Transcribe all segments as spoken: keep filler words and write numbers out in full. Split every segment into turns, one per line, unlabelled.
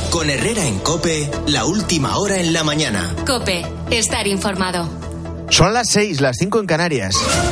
Con Herrera en COPE, la última hora en la mañana.
COPE, estar informado.
Son las seis, las cinco en Canarias.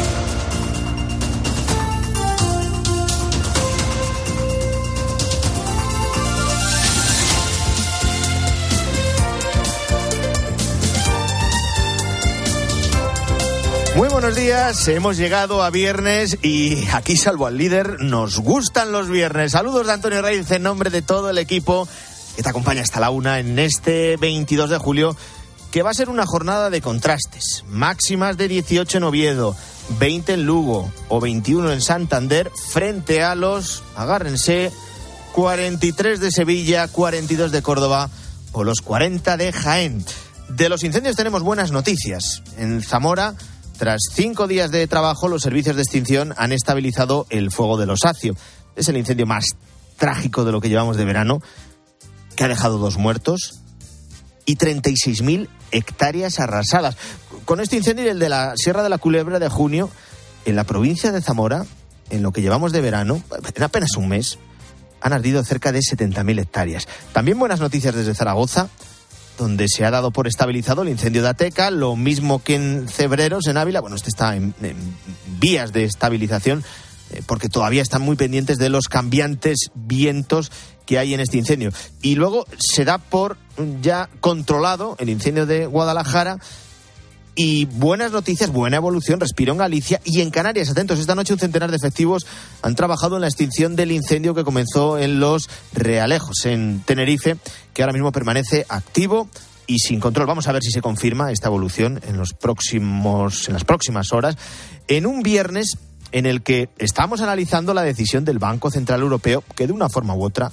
Muy buenos días, hemos llegado a viernes y aquí, salvo al líder, nos gustan los viernes. Saludos de Antonio Reyes en nombre de todo el equipo que te acompaña hasta la una en este veintidós de julio, que va a ser una jornada de contrastes. Máximas de dieciocho en Oviedo, veinte en Lugo o veintiuno en Santander, frente a los, agárrense, cuarenta y tres de Sevilla, cuarenta y dos de Córdoba o los cuarenta de Jaén. De los incendios tenemos buenas noticias. En Zamora, tras cinco días de trabajo, los servicios de extinción han estabilizado el fuego del Osacio. Es el incendio más trágico de lo que llevamos de verano, que ha dejado dos muertos y treinta y seis mil hectáreas arrasadas. Con este incendio y el de la Sierra de la Culebra de junio, en la provincia de Zamora, en lo que llevamos de verano, en apenas un mes, han ardido cerca de setenta mil hectáreas. También buenas noticias desde Zaragoza, donde se ha dado por estabilizado el incendio de Ateca, lo mismo que en Cebreros, en Ávila. Bueno, este está en, en vías de estabilización, eh, porque todavía están muy pendientes de los cambiantes vientos que hay en este incendio. Y luego se da por ya controlado el incendio de Guadalajara. Y buenas noticias, buena evolución, respiro en Galicia y en Canarias. Atentos, esta noche un centenar de efectivos han trabajado en la extinción del incendio que comenzó en Los Realejos, en Tenerife, que ahora mismo permanece activo y sin control. Vamos a ver si se confirma esta evolución en los próximos, en las próximas horas, en un viernes en el que estamos analizando la decisión del Banco Central Europeo, que de una forma u otra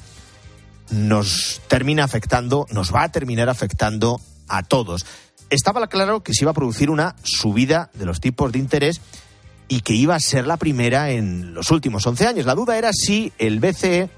nos termina afectando, nos va a terminar afectando a todos. Estaba claro que se iba a producir una subida de los tipos de interés y que iba a ser la primera en los últimos once años. La duda era si el B C E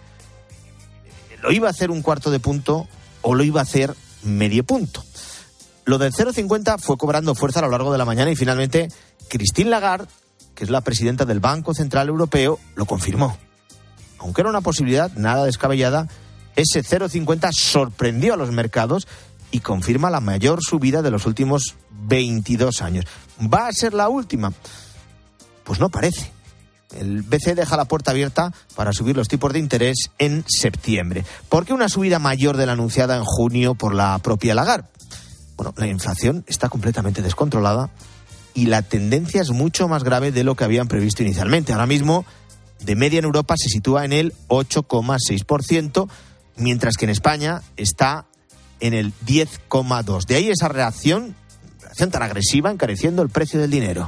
lo iba a hacer un cuarto de punto o lo iba a hacer medio punto. Lo del cero coma cincuenta fue cobrando fuerza a lo largo de la mañana y finalmente Christine Lagarde, que es la presidenta del Banco Central Europeo, lo confirmó. Aunque era una posibilidad nada descabellada, ese cero coma cincuenta sorprendió a los mercados y confirma la mayor subida de los últimos veintidós años. ¿Va a ser la última? Pues no parece. El B C E deja la puerta abierta para subir los tipos de interés en septiembre. ¿Por qué una subida mayor de la anunciada en junio por la propia Lagarde? Bueno, la inflación está completamente descontrolada y la tendencia es mucho más grave de lo que habían previsto inicialmente. Ahora mismo, de media en Europa se sitúa en el ocho coma seis por ciento, mientras que en España está en el diez coma dos por ciento. De ahí esa reacción, reacción tan agresiva, encareciendo el precio del dinero.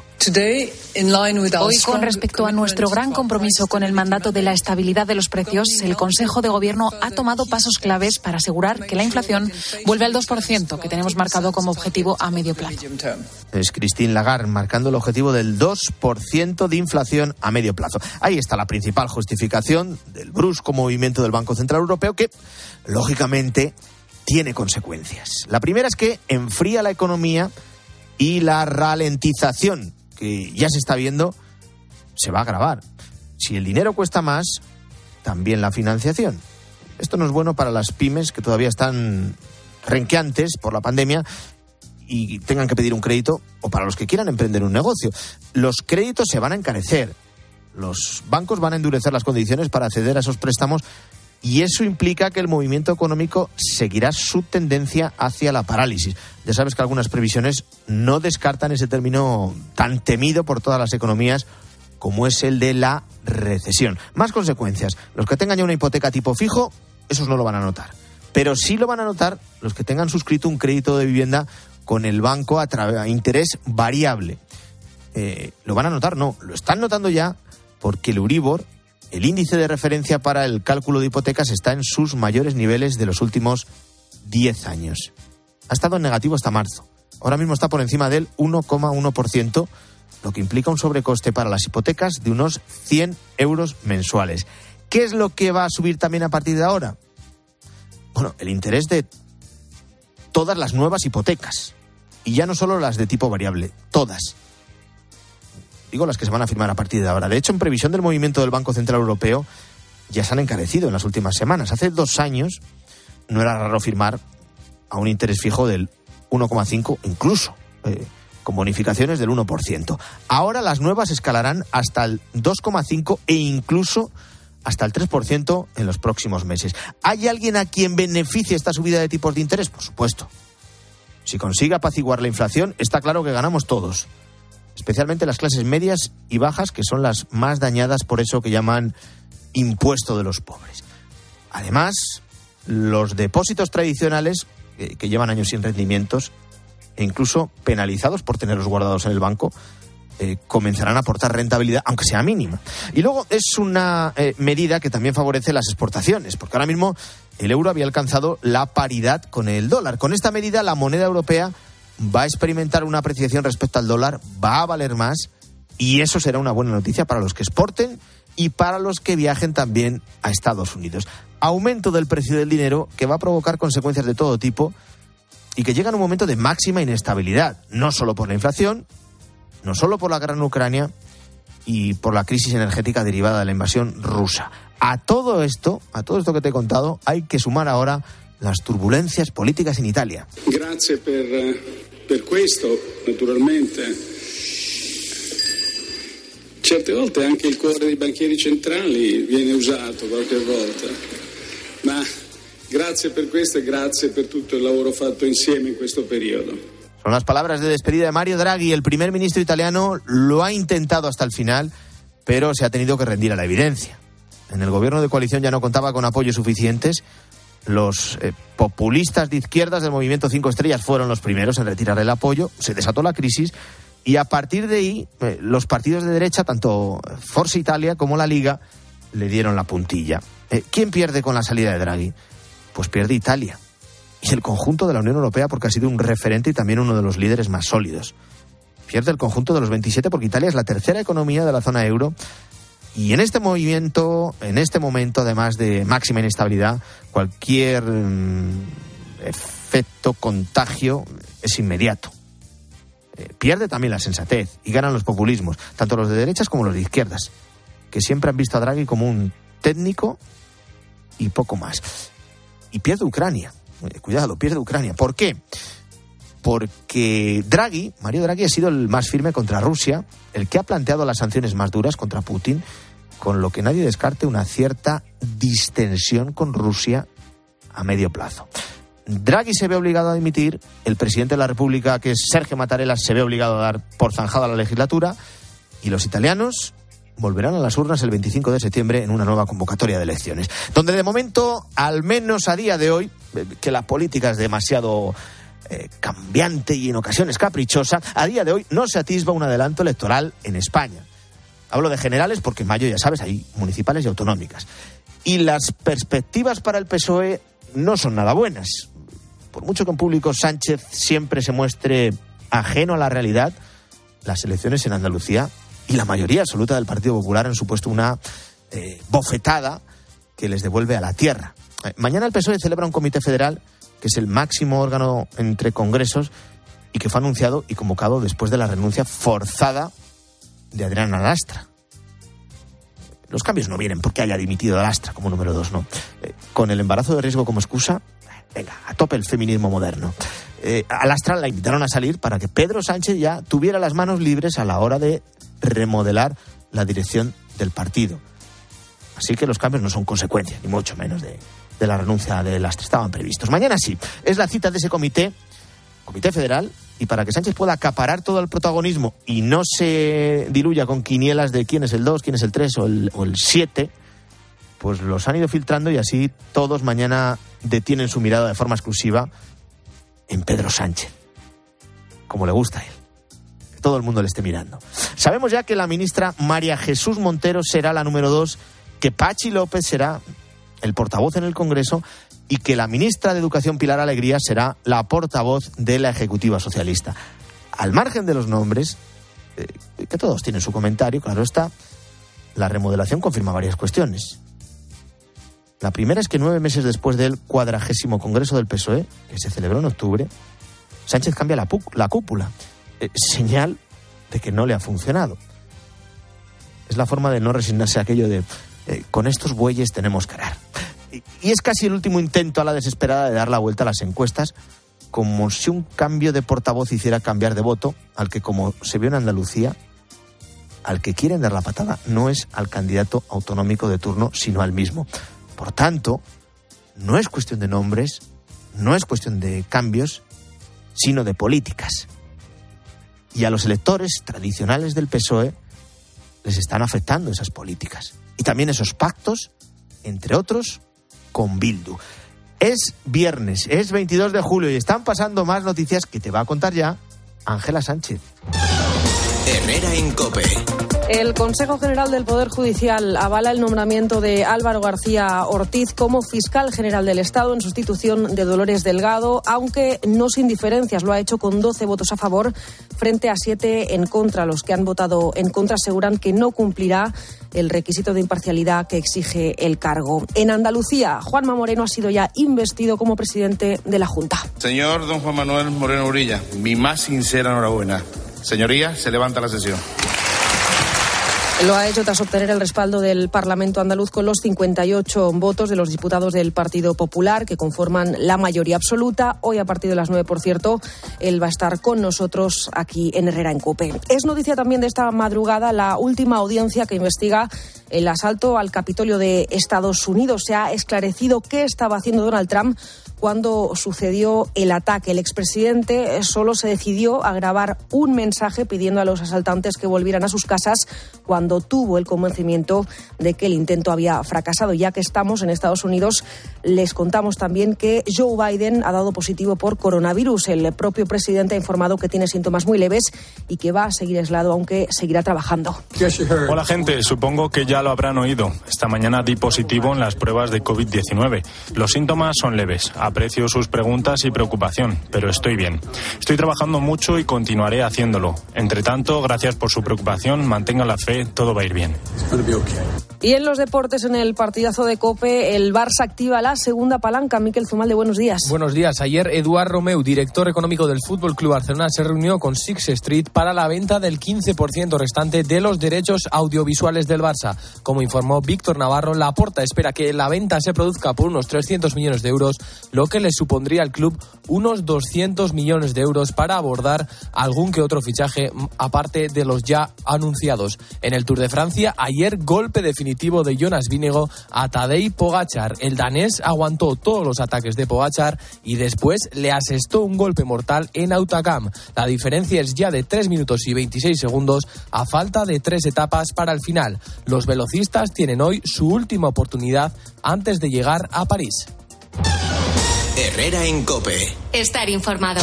Hoy, con respecto a nuestro gran compromiso con el mandato de la estabilidad de los precios, el Consejo de Gobierno ha tomado pasos claves para asegurar que la inflación vuelve al dos por ciento, que tenemos marcado como objetivo a medio plazo.
Es Christine Lagarde marcando el objetivo del dos por ciento de inflación a medio plazo. Ahí está la principal justificación del brusco movimiento del Banco Central Europeo, que, lógicamente, tiene consecuencias. La primera es que enfría la economía y la ralentización que ya se está viendo se va a agravar. Si el dinero cuesta más, también la financiación. Esto no es bueno para las pymes que todavía están renqueantes por la pandemia y tengan que pedir un crédito, o para los que quieran emprender un negocio. Los créditos se van a encarecer. Los bancos van a endurecer las condiciones para acceder a esos préstamos. Y eso implica que el movimiento económico seguirá su tendencia hacia la parálisis. Ya sabes que algunas previsiones no descartan ese término tan temido por todas las economías como es el de la recesión. Más consecuencias. Los que tengan ya una hipoteca tipo fijo, esos no lo van a notar. Pero sí lo van a notar los que tengan suscrito un crédito de vivienda con el banco a, tra- a interés variable. Eh, ¿Lo van a notar? No, lo están notando ya, porque el Euribor, el índice de referencia para el cálculo de hipotecas, está en sus mayores niveles de los últimos diez años. Ha estado en negativo hasta marzo. Ahora mismo está por encima del uno coma uno por ciento, lo que implica un sobrecoste para las hipotecas de unos cien euros mensuales. ¿Qué es lo que va a subir también a partir de ahora? Bueno, el interés de todas las nuevas hipotecas. Y ya no solo las de tipo variable, todas. Digo las que se van a firmar a partir de ahora. De hecho, en previsión del movimiento del Banco Central Europeo, ya se han encarecido en las últimas semanas. Hace dos años, no era raro firmar a un interés fijo del uno coma cinco, incluso eh, con bonificaciones del uno por ciento. Ahora las nuevas escalarán hasta el dos coma cinco e incluso hasta el tres por ciento en los próximos meses. ¿Hay alguien a quien beneficie esta subida de tipos de interés? Por supuesto. Si consigue apaciguar la inflación, está claro que ganamos todos, especialmente las clases medias y bajas, que son las más dañadas por eso que llaman impuesto de los pobres. Además, los depósitos tradicionales, eh, que llevan años sin rendimientos, e incluso penalizados por tenerlos guardados en el banco, eh, comenzarán a aportar rentabilidad, aunque sea mínima. Y luego es una eh, medida que también favorece las exportaciones, porque ahora mismo el euro había alcanzado la paridad con el dólar. Con esta medida, la moneda europea va a experimentar una apreciación respecto al dólar, va a valer más, y eso será una buena noticia para los que exporten y para los que viajen también a Estados Unidos. Aumento del precio del dinero que va a provocar consecuencias de todo tipo y que llega en un momento de máxima inestabilidad, no solo por la inflación, no solo por la guerra en Ucrania y por la crisis energética derivada de la invasión rusa. A todo esto, a todo esto que te he contado, hay que sumar ahora las turbulencias políticas en Italia.
Grazie per, per questo, naturalmente. Certe volte anche il cuore dei banchieri centrali viene usato qualche volta, ma grazie per questo e grazie per tutto il lavoro fatto insieme in questo periodo.
Son las palabras de despedida de Mario Draghi. El primer ministro italiano lo ha intentado hasta el final, pero se ha tenido que rendir a la evidencia. En el gobierno de coalición ya no contaba con apoyos suficientes. Los eh, populistas de izquierdas del Movimiento Cinco Estrellas fueron los primeros en retirar el apoyo. Se desató la crisis y a partir de ahí eh, los partidos de derecha, tanto Forza Italia como la Liga, le dieron la puntilla. Eh, ¿Quién pierde con la salida de Draghi? Pues pierde Italia y el conjunto de la Unión Europea, porque ha sido un referente y también uno de los líderes más sólidos. Pierde el conjunto de los veintisiete porque Italia es la tercera economía de la zona euro. Y en este movimiento, en este momento, además de máxima inestabilidad, cualquier mmm, efecto contagio es inmediato. Eh, pierde también la sensatez y ganan los populismos, tanto los de derechas como los de izquierdas, que siempre han visto a Draghi como un técnico y poco más. Y pierde Ucrania. Eh, cuidado, pierde Ucrania. ¿Por qué? Porque Draghi, Mario Draghi, ha sido el más firme contra Rusia, el que ha planteado las sanciones más duras contra Putin, con lo que nadie descarte una cierta distensión con Rusia a medio plazo. Draghi se ve obligado a dimitir, el presidente de la República, que es Sergio Mattarella, se ve obligado a dar por zanjada la legislatura, y los italianos volverán a las urnas el veinticinco de septiembre en una nueva convocatoria de elecciones, donde de momento, al menos a día de hoy, que la política es demasiado eh, cambiante y en ocasiones caprichosa, a día de hoy no se atisba un adelanto electoral en España. Hablo de generales porque en mayo, ya sabes, hay municipales y autonómicas. Y las perspectivas para el P S O E no son nada buenas. Por mucho que en público Sánchez siempre se muestre ajeno a la realidad, las elecciones en Andalucía y la mayoría absoluta del Partido Popular han supuesto una eh, bofetada que les devuelve a la tierra. Eh, mañana el P S O E celebra un comité federal, que es el máximo órgano entre congresos y que fue anunciado y convocado después de la renuncia forzada de Adriana Lastra. Los cambios no vienen porque haya dimitido a Lastra como número dos, no. Eh, con el embarazo de riesgo como excusa, venga, a tope el feminismo moderno. Eh, a Lastra la invitaron a salir para que Pedro Sánchez ya tuviera las manos libres a la hora de remodelar la dirección del partido. Así que los cambios no son consecuencia, ni mucho menos de, de la renuncia de Lastra. Estaban previstos. Mañana sí, es la cita de ese comité, comité federal, y para que Sánchez pueda acaparar todo el protagonismo y no se diluya con quinielas de quién es el dos, quién es el tres o el, o el siete, pues los han ido filtrando y así todos mañana detienen su mirada de forma exclusiva en Pedro Sánchez, como le gusta a él, que todo el mundo le esté mirando. Sabemos ya que la ministra María Jesús Montero será la número dos, que Pachi López será el portavoz en el Congreso y que la ministra de Educación, Pilar Alegría, será la portavoz de la Ejecutiva Socialista. Al margen de los nombres, eh, que todos tienen su comentario, claro está, la remodelación confirma varias cuestiones. La primera es que nueve meses después del cuadragésimo Congreso del P S O E, que se celebró en octubre, Sánchez cambia la, pu- la cúpula, eh, señal de que no le ha funcionado. Es la forma de no resignarse a aquello de eh, con estos bueyes tenemos que arar. y es casi el último intento a la desesperada de dar la vuelta a las encuestas, como si un cambio de portavoz hiciera cambiar de voto al que, como se vio en Andalucía, al que quieren dar la patada no es al candidato autonómico de turno, sino al mismo. Por tanto, no es cuestión de nombres, no es cuestión de cambios, sino de políticas. Y a los electores tradicionales del P S O E les están afectando esas políticas. Y también esos pactos, entre otros, con Bildu. Es viernes, es veintidós de julio y están pasando más noticias que te va a contar ya Ángela Sánchez.
Herrera en COPE.
El Consejo General del Poder Judicial avala el nombramiento de Álvaro García Ortiz como fiscal general del Estado en sustitución de Dolores Delgado, aunque no sin diferencias. Lo ha hecho con doce votos a favor frente a siete en contra. Los que han votado en contra aseguran que no cumplirá el requisito de imparcialidad que exige el cargo. En Andalucía, Juanma Moreno ha sido ya investido como presidente de la Junta.
Señor don Juan Manuel Moreno Urilla, mi más sincera enhorabuena. Señoría, se levanta la sesión.
Lo ha hecho tras obtener el respaldo del Parlamento andaluz con los cincuenta y ocho votos de los diputados del Partido Popular, que conforman la mayoría absoluta. Hoy, a partir de las nueve, por cierto, él va a estar con nosotros aquí en Herrera en COPE. Es noticia también de esta madrugada la última audiencia que investiga el asalto al Capitolio de Estados Unidos. Se ha esclarecido qué estaba haciendo Donald Trump cuando sucedió el ataque. El expresidente solo se decidió a grabar un mensaje pidiendo a los asaltantes que volvieran a sus casas cuando tuvo el convencimiento de que el intento había fracasado. Ya que estamos en Estados Unidos, les contamos también que Joe Biden ha dado positivo por coronavirus. El propio presidente ha informado que tiene síntomas muy leves y que va a seguir aislado, aunque seguirá trabajando.
Hola, gente. Supongo que ya lo habrán oído. Esta mañana di positivo en las pruebas de covid diecinueve. Los síntomas son leves. Aprecio sus preguntas y preocupación, pero estoy bien. Estoy trabajando mucho y continuaré haciéndolo. Entre tanto, gracias por su preocupación. Mantengan la fe, todo va a ir bien.
Y en los deportes, en el partidazo de COPE, el Barça activa la segunda palanca. Miquel Zumalde, buenos días.
Buenos días. Ayer, Eduard Romeu, director económico del Fútbol Club Barcelona, se reunió con Six Street para la venta del quince por ciento restante de los derechos audiovisuales del Barça. Como informó Víctor Navarro, Laporta espera que la venta se produzca por unos trescientos millones de euros, lo que le supondría al club unos doscientos millones de euros para abordar algún que otro fichaje, aparte de los ya anunciados. En el Tour de Francia, ayer golpe definitivo de Jonas Vingegaard a Tadej Pogačar. El danés aguantó todos los ataques de Pogačar y después le asestó un golpe mortal en Hautacam. La diferencia es ya de tres minutos y veintiséis segundos a falta de tres etapas para el final. Los velocistas tienen hoy su última oportunidad antes de llegar a París.
Herrera en COPE.
Estar informado.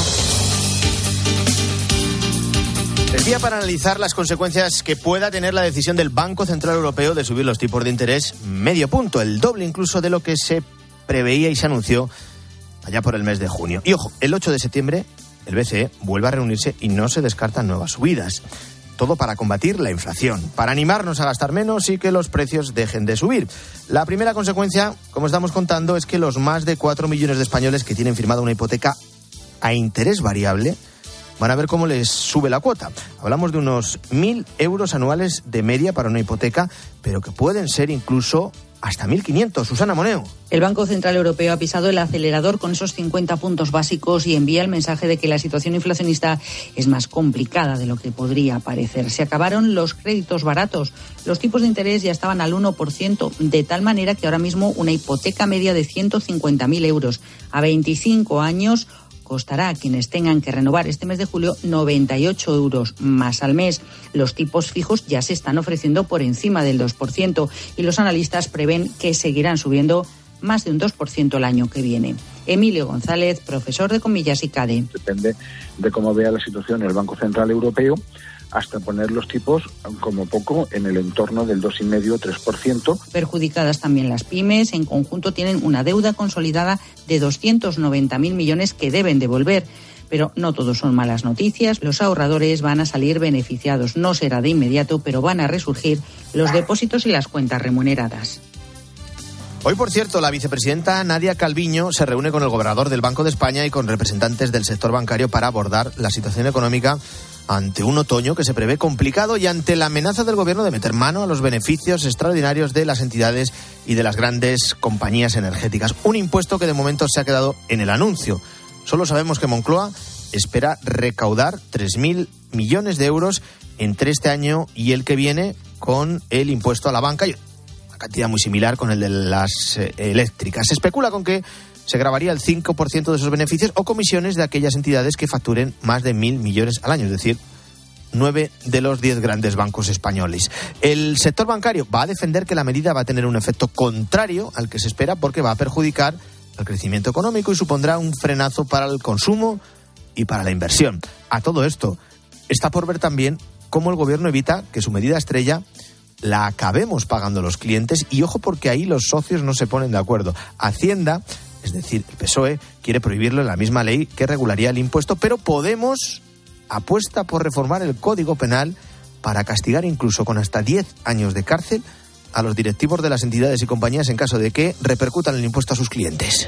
El día para analizar las consecuencias que pueda tener la decisión del Banco Central Europeo de subir los tipos de interés medio punto, el doble incluso de lo que se preveía y se anunció allá por el mes de junio. Y ojo, el ocho de septiembre el B C E vuelve a reunirse y no se descartan nuevas subidas. Todo para combatir la inflación, para animarnos a gastar menos y que los precios dejen de subir. La primera consecuencia, como estamos contando, es que los más de cuatro millones de españoles que tienen firmada una hipoteca a interés variable van a ver cómo les sube la cuota. Hablamos de unos mil euros anuales de media para una hipoteca, pero que pueden ser incluso hasta mil quinientos. Susana Moneo.
El Banco Central Europeo ha pisado el acelerador con esos cincuenta puntos básicos y envía el mensaje de que la situación inflacionista es más complicada de lo que podría parecer. Se acabaron los créditos baratos. Los tipos de interés ya estaban al uno por ciento, de tal manera que ahora mismo una hipoteca media de ciento cincuenta mil euros a veinticinco años costará a quienes tengan que renovar este mes de julio noventa y ocho euros más al mes. Los tipos fijos ya se están ofreciendo por encima del dos por ciento y los analistas prevén que seguirán subiendo más de un dos por ciento el año que viene. Emilio González, profesor de Comillas y CADE.
Depende de cómo vea la situación el Banco Central Europeo, hasta poner los tipos como poco en el entorno del dos coma cinco a tres por ciento.
Perjudicadas también las pymes. En conjunto tienen una deuda consolidada de doscientos noventa mil millones que deben devolver. Pero no todo son malas noticias. Los ahorradores van a salir beneficiados. No será de inmediato, pero van a resurgir los depósitos y las cuentas remuneradas.
Hoy, por cierto, la vicepresidenta Nadia Calviño se reúne con el gobernador del Banco de España y con representantes del sector bancario para abordar la situación económica ante un otoño que se prevé complicado y ante la amenaza del gobierno de meter mano a los beneficios extraordinarios de las entidades y de las grandes compañías energéticas. Un impuesto que de momento se ha quedado en el anuncio. Solo sabemos que Moncloa espera recaudar tres mil millones de euros entre este año y el que viene con el impuesto a la banca, y una cantidad muy similar con el de las eh, eléctricas. Se especula con que se grabaría el cinco por ciento de esos beneficios o comisiones de aquellas entidades que facturen más de mil millones al año, es decir, nueve de los diez grandes bancos españoles. El sector bancario va a defender que la medida va a tener un efecto contrario al que se espera porque va a perjudicar el crecimiento económico y supondrá un frenazo para el consumo y para la inversión. A todo esto, está por ver también cómo el gobierno evita que su medida estrella la acabemos pagando los clientes, y ojo porque ahí los socios no se ponen de acuerdo. Hacienda, es decir, el P S O E, quiere prohibirlo en la misma ley que regularía el impuesto, pero Podemos apuesta por reformar el Código Penal para castigar incluso con hasta diez años de cárcel a los directivos de las entidades y compañías en caso de que repercutan el impuesto a sus clientes.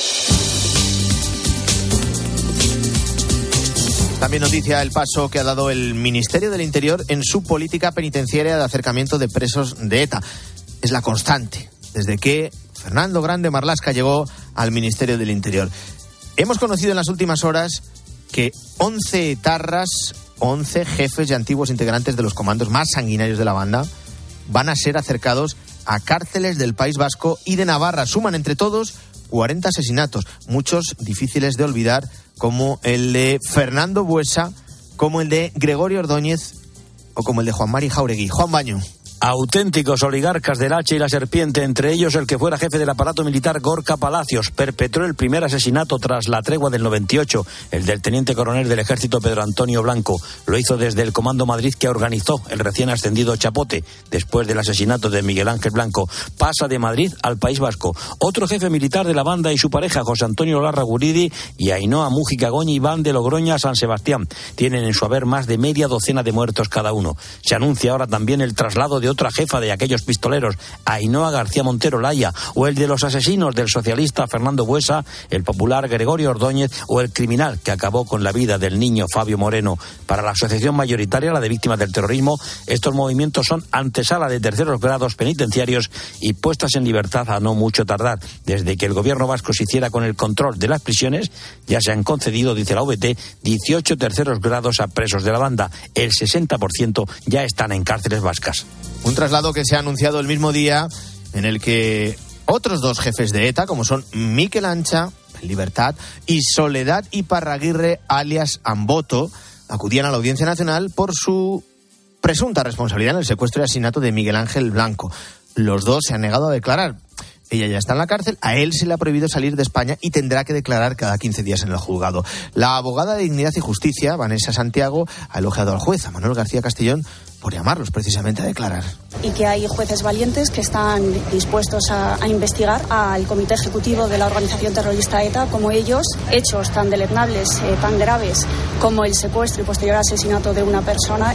También noticia el paso que ha dado el Ministerio del Interior en su política penitenciaria de acercamiento de presos de ETA. Es la constante desde que Fernando Grande Marlaska llegó al Ministerio del Interior. Hemos conocido en las últimas horas que once etarras, once jefes y antiguos integrantes de los comandos más sanguinarios de la banda van a ser acercados a cárceles del País Vasco y de Navarra. Suman entre todos cuarenta asesinatos, muchos difíciles de olvidar, como el de Fernando Buesa, como el de Gregorio Ordóñez o como el de Juan Mari Jauregui. Juan Baño.
Auténticos oligarcas del hacha y la serpiente, entre ellos el que fuera jefe del aparato militar Gorka Palacios, perpetró el primer asesinato tras la tregua del noventa y ocho, el del teniente coronel del ejército Pedro Antonio Blanco. Lo hizo desde el Comando Madrid que organizó el recién ascendido Chapote. Después del asesinato de Miguel Ángel Blanco, pasa de Madrid al País Vasco. Otro jefe militar de la banda y su pareja, José Antonio Larra Guridi y Ainhoa Mújica Goñi, van de Logroño a San Sebastián. Tienen en su haber más de media docena de muertos cada uno. Se anuncia ahora también el traslado de otra jefa de aquellos pistoleros, Ainhoa García Montero Laya, o el de los asesinos del socialista Fernando Buesa, el popular Gregorio Ordóñez, o el criminal que acabó con la vida del niño Fabio Moreno. Para la asociación mayoritaria, la de víctimas del terrorismo, estos movimientos son antesala de terceros grados penitenciarios y puestas en libertad a no mucho tardar. Desde que el gobierno vasco se hiciera con el control de las prisiones, ya se han concedido, dice la U V T, dieciocho terceros grados a presos de la banda. El sesenta por ciento ya están en cárceles vascas.
Un traslado que se ha anunciado el mismo día en el que otros dos jefes de ETA, como son Mikel Ancha, en libertad, y Soledad Iparraguirre, alias Amboto, acudían a la Audiencia Nacional por su presunta responsabilidad en el secuestro y asesinato de Miguel Ángel Blanco. Los dos se han negado a declarar. Ella ya está en la cárcel, a él se le ha prohibido salir de España y tendrá que declarar cada quince días en el juzgado. La abogada de Dignidad y Justicia, Vanessa Santiago, ha elogiado al juez, a Manuel García Castellón, por llamarlos precisamente a declarar.
Y que hay jueces valientes que están dispuestos a, a investigar al Comité Ejecutivo de la organización terrorista ETA, como ellos, hechos tan deleznables, eh, tan graves, como el secuestro y posterior asesinato de una persona.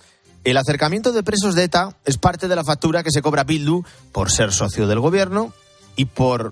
El acercamiento de presos de ETA es parte de la factura que se cobra Bildu por ser socio del gobierno y por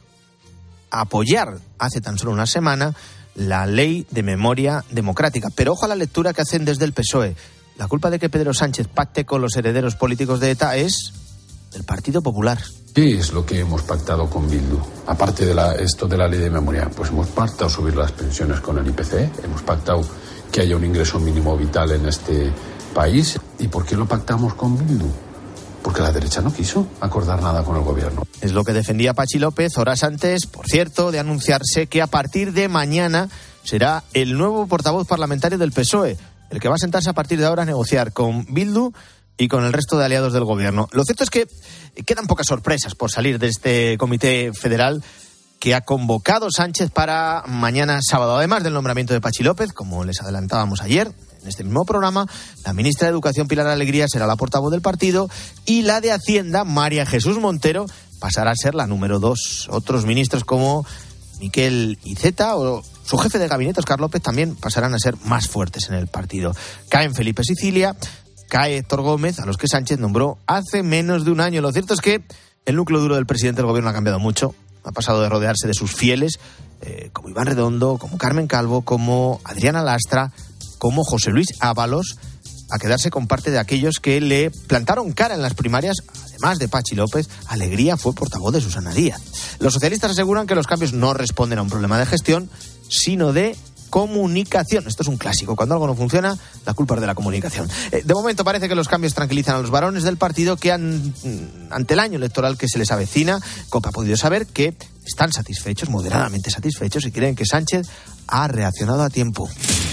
apoyar hace tan solo una semana la ley de memoria democrática. Pero ojo a la lectura que hacen desde el P S O E. La culpa de que Pedro Sánchez pacte con los herederos políticos de ETA es del Partido Popular.
¿Qué es lo que hemos pactado con Bildu? Aparte de la, esto de la ley de memoria, pues hemos pactado subir las pensiones con el I P C, hemos pactado que haya un ingreso mínimo vital en este país. ¿Y por qué lo pactamos con Bildu? Porque la derecha no quiso acordar nada con el gobierno.
Es lo que defendía Pachi López horas antes, por cierto, de anunciarse que a partir de mañana será el nuevo portavoz parlamentario del P S O E, el que va a sentarse a partir de ahora a negociar con Bildu y con el resto de aliados del gobierno. Lo cierto es que quedan pocas sorpresas por salir de este comité federal que ha convocado Sánchez para mañana sábado. Además del nombramiento de Pachi López, como les adelantábamos ayer en este mismo programa, la ministra de Educación, Pilar Alegría, será la portavoz del partido y la de Hacienda, María Jesús Montero, pasará a ser la número dos. Otros ministros como Miquel Iceta o su jefe de gabinete, Óscar López, también pasarán a ser más fuertes en el partido. Caen Felipe Sicilia, cae Héctor Gómez, a los que Sánchez nombró hace menos de un año. Lo cierto es que el núcleo duro del presidente del gobierno ha cambiado mucho. Ha pasado de rodearse de sus fieles, eh, como Iván Redondo, como Carmen Calvo, como Adriana Lastra, como José Luis Ábalos a quedarse con parte de aquellos que le plantaron cara en las primarias. Además de Pachi López, Alegría fue portavoz de Susana Díaz. Los socialistas aseguran que los cambios no responden a un problema de gestión, sino de comunicación. Esto es un clásico. Cuando algo no funciona, la culpa es de la comunicación. Eh, de momento parece que los cambios tranquilizan a los varones del partido que han, ante el año electoral que se les avecina, COPE ha podido saber que están satisfechos, moderadamente satisfechos, y creen que Sánchez ha reaccionado a tiempo.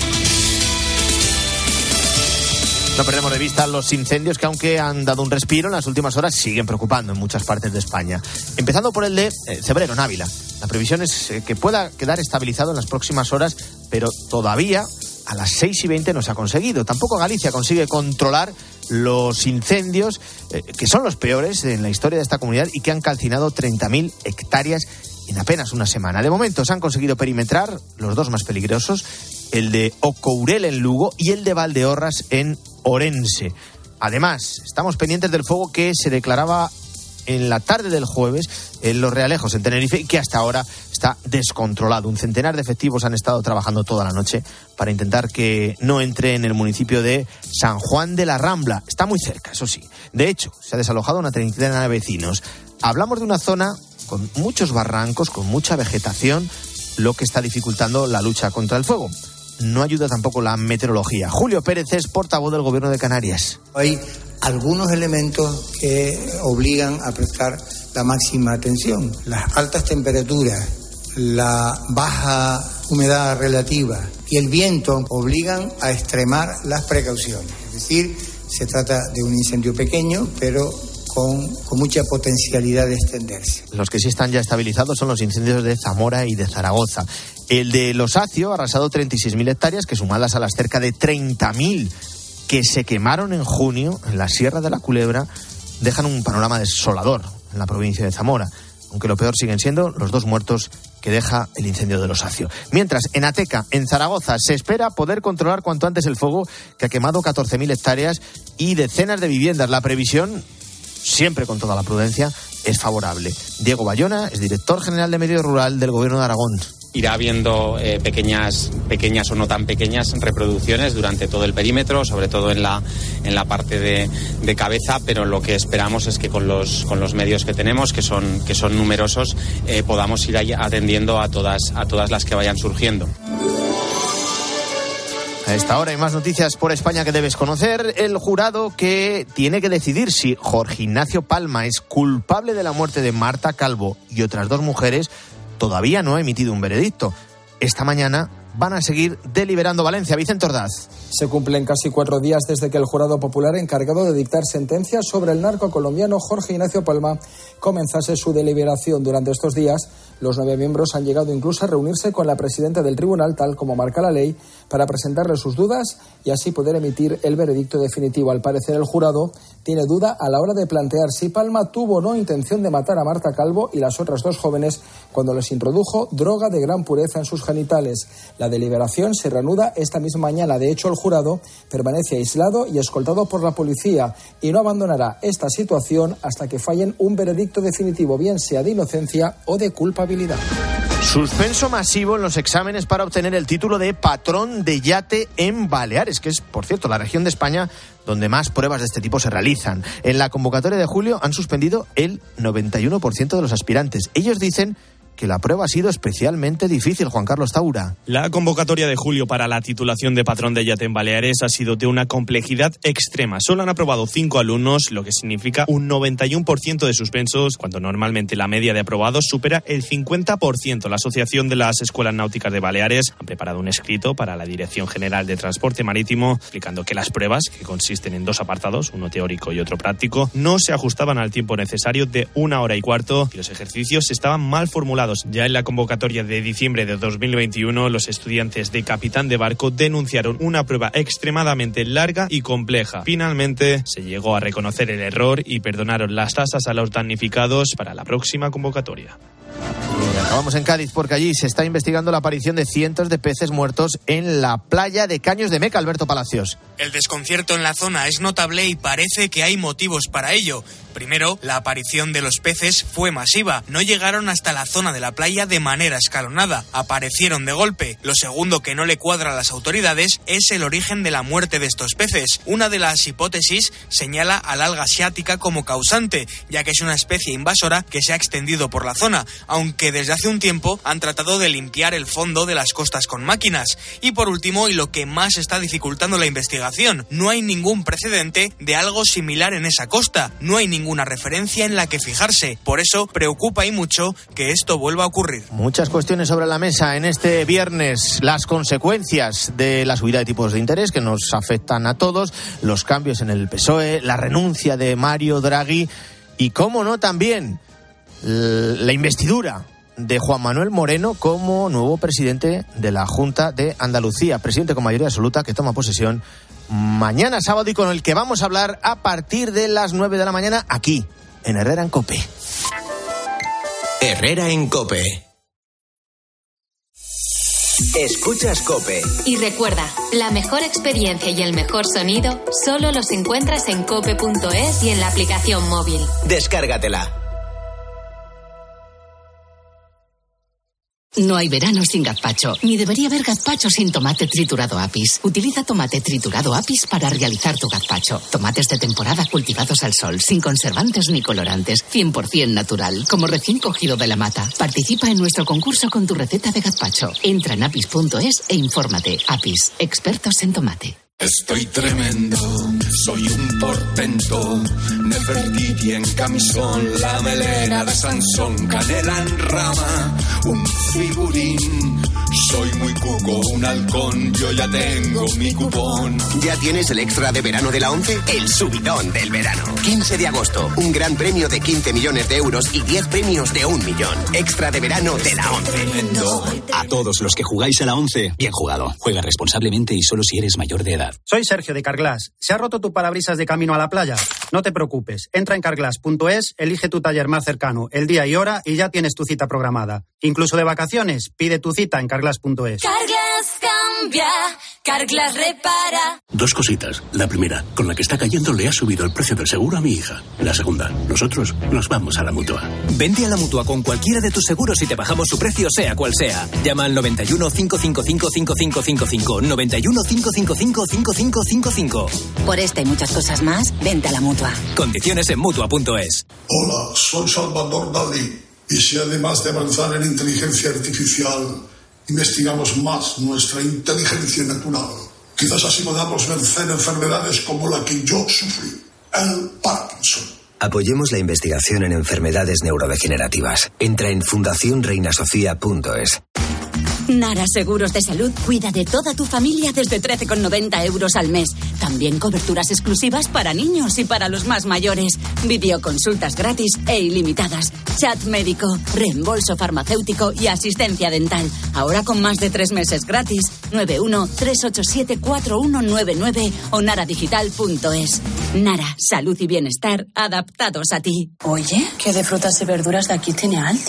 No perdemos de vista los incendios que, aunque han dado un respiro en las últimas horas, siguen preocupando en muchas partes de España. Empezando por el de eh, Cebrero, en Ávila. La previsión es eh, que pueda quedar estabilizado en las próximas horas, pero todavía a las seis y veinte no se ha conseguido. Tampoco Galicia consigue controlar los incendios, eh, que son los peores en la historia de esta comunidad y que han calcinado treinta mil hectáreas en apenas una semana. De momento se han conseguido perimetrar los dos más peligrosos, el de Ocourel en Lugo y el de Valdeorras en Orense. Además, estamos pendientes del fuego que se declaraba en la tarde del jueves en Los Realejos, en Tenerife, y que hasta ahora está descontrolado. Un centenar de efectivos han estado trabajando toda la noche para intentar que no entre en el municipio de San Juan de la Rambla. Está muy cerca, eso sí. De hecho, se ha desalojado una treintena de vecinos. Hablamos de una zona con muchos barrancos, con mucha vegetación, lo que está dificultando la lucha contra el fuego. No ayuda tampoco la meteorología. Julio Pérez es portavoz del Gobierno de Canarias.
Hay algunos elementos que obligan a prestar la máxima atención. Las altas temperaturas, la baja humedad relativa y el viento obligan a extremar las precauciones. Es decir, se trata de un incendio pequeño, pero Con, con mucha potencialidad de extenderse.
Los que sí están ya estabilizados son los incendios de Zamora y de Zaragoza. El de Los Acio ha arrasado treinta y seis mil hectáreas, que sumadas a las cerca de treinta mil que se quemaron en junio en la Sierra de la Culebra, dejan un panorama desolador en la provincia de Zamora. Aunque lo peor siguen siendo los dos muertos que deja el incendio de Los Acio. Mientras, en Ateca, en Zaragoza, se espera poder controlar cuanto antes el fuego que ha quemado catorce mil hectáreas y decenas de viviendas. La previsión, siempre con toda la prudencia, es favorable. Diego Bayona es director general de Medio Rural del Gobierno de Aragón.
Irá habiendo eh, pequeñas, pequeñas o no tan pequeñas reproducciones durante todo el perímetro, sobre todo en la, en la parte de, de cabeza, pero lo que esperamos es que con los, con los medios que tenemos, que son, que son numerosos, eh, podamos ir atendiendo a todas, a todas las que vayan surgiendo.
A esta hora hay más noticias por España que debes conocer. El jurado que tiene que decidir si Jorge Ignacio Palma es culpable de la muerte de Marta Calvo y otras dos mujeres todavía no ha emitido un veredicto. Esta mañana van a seguir deliberando. Valencia, Vicente Ordaz.
Se cumplen casi cuatro días desde que el jurado popular encargado de dictar sentencias sobre el narco colombiano Jorge Ignacio Palma comenzase su deliberación. Durante estos días, los nueve miembros han llegado incluso a reunirse con la presidenta del tribunal, tal como marca la ley, para presentarle sus dudas y así poder emitir el veredicto definitivo. Al parecer, el jurado tiene duda a la hora de plantear si Palma tuvo o no intención de matar a Marta Calvo y las otras dos jóvenes cuando les introdujo droga de gran pureza en sus genitales. La deliberación se reanuda esta misma mañana. De hecho, el jurado permanece aislado y escoltado por la policía y no abandonará esta situación hasta que fallen un veredicto definitivo, bien sea de inocencia o de culpabilidad.
Suspenso masivo en los exámenes para obtener el título de patrón de yate en Baleares, que es, por cierto, la región de España donde más pruebas de este tipo se realizan. En la convocatoria de julio han suspendido el noventa y uno por ciento de los aspirantes. Ellos dicen que la prueba ha sido especialmente difícil. Juan Carlos Taura.
La convocatoria de julio para la titulación de patrón de yate en Baleares ha sido de una complejidad extrema. Solo han aprobado cinco alumnos, lo que significa un noventa y uno por ciento de suspensos, cuando normalmente la media de aprobados supera el cincuenta por ciento. La Asociación de las Escuelas Náuticas de Baleares ha preparado un escrito para la Dirección General de Transporte Marítimo explicando que las pruebas, que consisten en dos apartados, uno teórico y otro práctico, no se ajustaban al tiempo necesario de una hora y cuarto y los ejercicios estaban mal formulados. Ya en la convocatoria de diciembre de dos mil veintiuno, los estudiantes de capitán de barco denunciaron una prueba extremadamente larga y compleja. Finalmente, se llegó a reconocer el error y perdonaron las tasas a los damnificados para la próxima convocatoria.
Acabamos en Cádiz porque allí se está investigando la aparición de cientos de peces muertos en la playa de Caños de Meca. Alberto Palacios.
El desconcierto en la zona es notable y parece que hay motivos para ello. Primero, la aparición de los peces fue masiva. No llegaron hasta la zona de la playa de manera escalonada. Aparecieron de golpe. Lo segundo que no le cuadra a las autoridades es el origen de la muerte de estos peces. Una de las hipótesis señala al alga asiática como causante, ya que es una especie invasora que se ha extendido por la zona, aunque desde hace un tiempo han tratado de limpiar el fondo de las costas con máquinas. Y por último, y lo que más está dificultando la investigación, no hay ningún precedente de algo similar en esa costa. No hay ningún ninguna referencia en la que fijarse. Por eso preocupa y mucho que esto vuelva a ocurrir.
Muchas cuestiones sobre la mesa en este viernes. Las consecuencias de la subida de tipos de interés que nos afectan a todos, los cambios en el P S O E, la renuncia de Mario Draghi y, cómo no, también la investidura de Juan Manuel Moreno como nuevo presidente de la Junta de Andalucía, presidente con mayoría absoluta que toma posesión mañana sábado y con el que vamos a hablar a partir de las nueve de la mañana aquí, en Herrera en COPE.
Herrera en COPE. Escuchas COPE.
Y recuerda, la mejor experiencia y el mejor sonido solo los encuentras en cope punto es y en la aplicación móvil.
Descárgatela.
No hay verano sin gazpacho, ni debería haber gazpacho sin tomate triturado Apis. Utiliza tomate triturado Apis para realizar tu gazpacho. Tomates de temporada cultivados al sol, sin conservantes ni colorantes, cien por ciento natural, como recién cogido de la mata. Participa en nuestro concurso con tu receta de gazpacho. Entra en apis punto es e infórmate. Apis, expertos en tomate.
Estoy tremendo, soy un portento, Nefertiti en camisón, la melena de Sansón, canela en rama, un figurín. Soy muy cuco, un halcón, yo ya tengo mi cupón.
¿Ya tienes el extra de verano de la ONCE? El subidón del verano. quince de agosto, un gran premio de quince millones de euros y diez premios de un millón. Extra de verano de la ONCE.
A todos los que jugáis a la ONCE, bien jugado. Juega responsablemente y solo si eres mayor de edad.
Soy Sergio de Carglass. ¿Se ha roto tu parabrisas de camino a la playa? No te preocupes. Entra en carglass punto es, elige tu taller más cercano, el día y hora y ya tienes tu cita programada. Incluso de vacaciones, pide tu cita en carglass punto es.
Carglass cambia, Carglass repara.
Dos cositas. La primera, con la que está cayendo le ha subido el precio del seguro a mi hija. La segunda, nosotros nos vamos a la Mutua.
Vente a la Mutua con cualquiera de tus seguros y te bajamos su precio sea cual sea. Llama al noventa y uno, cinco cinco cinco, cinco cinco cinco cinco, noventa y uno, cinco cinco cinco, cinco cinco cinco cinco.
Por esta y muchas cosas más, vente a la Mutua.
Condiciones en mutua punto es.
Hola, soy Salvador Dalí. Y si además de avanzar en inteligencia artificial, investigamos más nuestra inteligencia natural, quizás así podamos vencer enfermedades como la que yo sufrí, el Parkinson.
Apoyemos la investigación en enfermedades neurodegenerativas. Entra en fundación reina sofía punto es.
Nara Seguros de Salud cuida de toda tu familia desde trece con noventa euros al mes. También coberturas exclusivas para niños y para los más mayores. Videoconsultas gratis e ilimitadas. Chat médico, reembolso farmacéutico y asistencia dental. Ahora con más de tres meses gratis. nueve uno, tres ocho siete, cuatro uno nueve nueve o nara digital punto es. Nara, salud y bienestar adaptados a ti.
Oye, ¿qué de frutas y verduras de aquí tiene Aldi?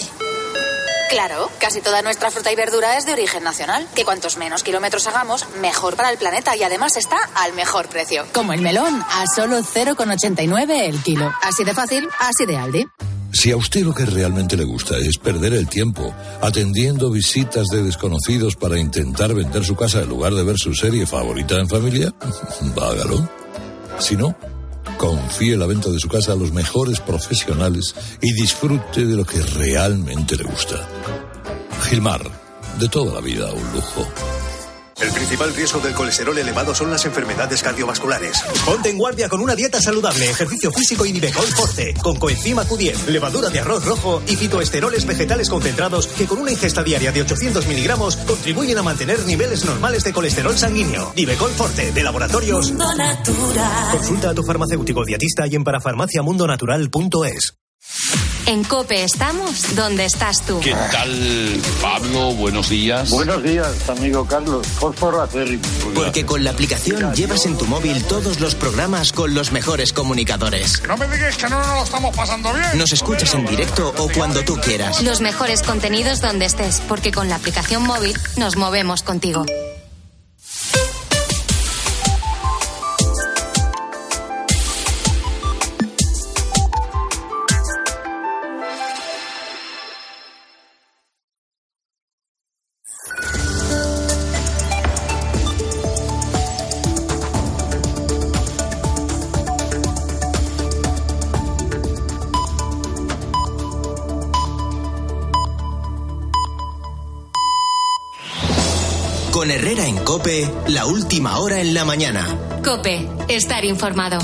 Claro, casi toda nuestra fruta y verdura es de origen nacional. Que cuantos menos kilómetros hagamos, mejor para el planeta y además está al mejor precio.
Como el melón, a solo cero coma ochenta y nueve el kilo. Así de fácil, así de Aldi.
Si a usted lo que realmente le gusta es perder el tiempo atendiendo visitas de desconocidos para intentar vender su casa en lugar de ver su serie favorita en familia, hágalo. Si no, confíe la venta de su casa a los mejores profesionales y disfrute de lo que realmente le gusta. Gilmar, de toda la vida un lujo.
El principal riesgo del colesterol elevado son las enfermedades cardiovasculares. Ponte en guardia con una dieta saludable, ejercicio físico y Nivecol Forte, con coenzima Q diez, levadura de arroz rojo y fitoesteroles vegetales concentrados que con una ingesta diaria de ochocientos miligramos contribuyen a mantener niveles normales de colesterol sanguíneo. Nivecol Forte, de Laboratorios
Mundo Natural.
Consulta a tu farmacéutico dietista y en parafarmaciamundonatural punto es.
En COPE estamos donde estás tú.
¿Qué tal, Pablo? Buenos días.
Buenos días, amigo Carlos. Fósforo acérrimo.
Porque con la aplicación llevas en tu móvil todos los programas con los mejores comunicadores.
No me digas que no nos lo estamos pasando bien.
Nos escuchas en directo o cuando tú quieras.
Los mejores contenidos donde estés, porque con la aplicación móvil nos movemos contigo.
Con Herrera en COPE, la última hora en la mañana.
COPE, estar informado.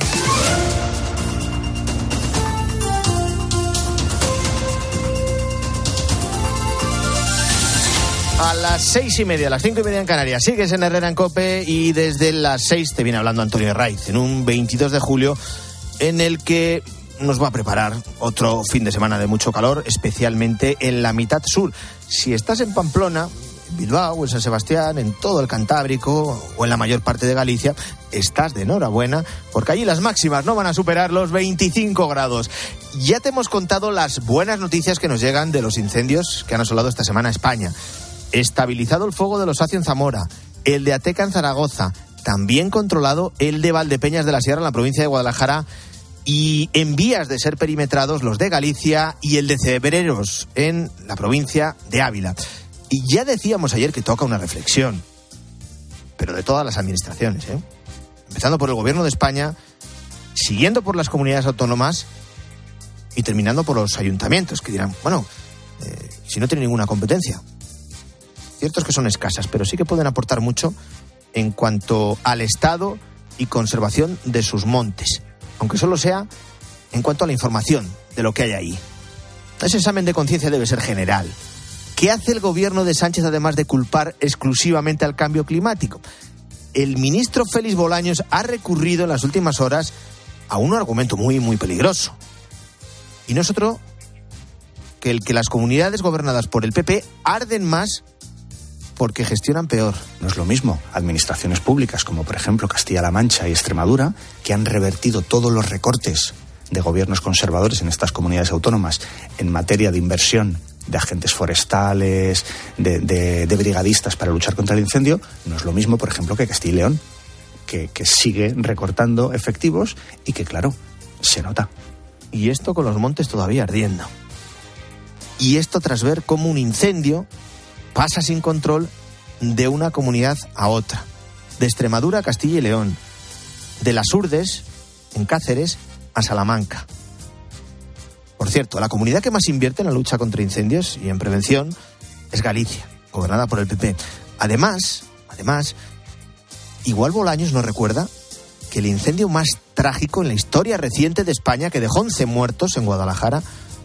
A las seis y media, a las cinco y media en Canarias, sigues en Herrera en COPE y desde las seis te viene hablando Antonio Herraiz en un veintidós de julio en el que nos va a preparar otro fin de semana de mucho calor, especialmente en la mitad sur. Si estás en Pamplona, en Bilbao, en San Sebastián, en todo el Cantábrico o en la mayor parte de Galicia, estás de enhorabuena porque allí las máximas no van a superar los veinticinco grados. Ya te hemos contado las buenas noticias que nos llegan de los incendios que han asolado esta semana a España. Estabilizado el fuego de los Osacio en Zamora, el de Ateca en Zaragoza, también controlado el de Valdepeñas de la Sierra en la provincia de Guadalajara y en vías de ser perimetrados los de Galicia y el de Cebreros en la provincia de Ávila. Y ya decíamos ayer que toca una reflexión, pero de todas las administraciones, ¿eh? Empezando por el Gobierno de España, siguiendo por las comunidades autónomas y terminando por los ayuntamientos, que dirán, bueno, eh, si no tienen ninguna competencia. Cierto es que son escasas, pero sí que pueden aportar mucho en cuanto al estado y conservación de sus montes, aunque solo sea en cuanto a la información de lo que hay ahí. Ese examen de conciencia debe ser general. ¿Qué hace el gobierno de Sánchez además de culpar exclusivamente al cambio climático? El ministro Félix Bolaños ha recurrido en las últimas horas a un argumento muy, muy peligroso. Y no es otro que el que las comunidades gobernadas por el P P arden más porque gestionan peor.
No es lo mismo administraciones públicas como por ejemplo Castilla-La Mancha y Extremadura, que han revertido todos los recortes de gobiernos conservadores en estas comunidades autónomas en materia de inversión de agentes forestales, de, de, de brigadistas para luchar contra el incendio. No es lo mismo, por ejemplo, que Castilla y León, que, que sigue recortando efectivos y que, claro, se nota.
Y esto con los montes todavía ardiendo. Y esto tras ver cómo un incendio pasa sin control de una comunidad a otra. De Extremadura a Castilla y León. De las Urdes, en Cáceres, a Salamanca. Por cierto, la comunidad que más invierte en la lucha contra incendios y en prevención es Galicia, gobernada por el P P. Además, además, igual Bolaños nos recuerda que el incendio más trágico en la historia reciente de España, que dejó once muertos en Guadalajara,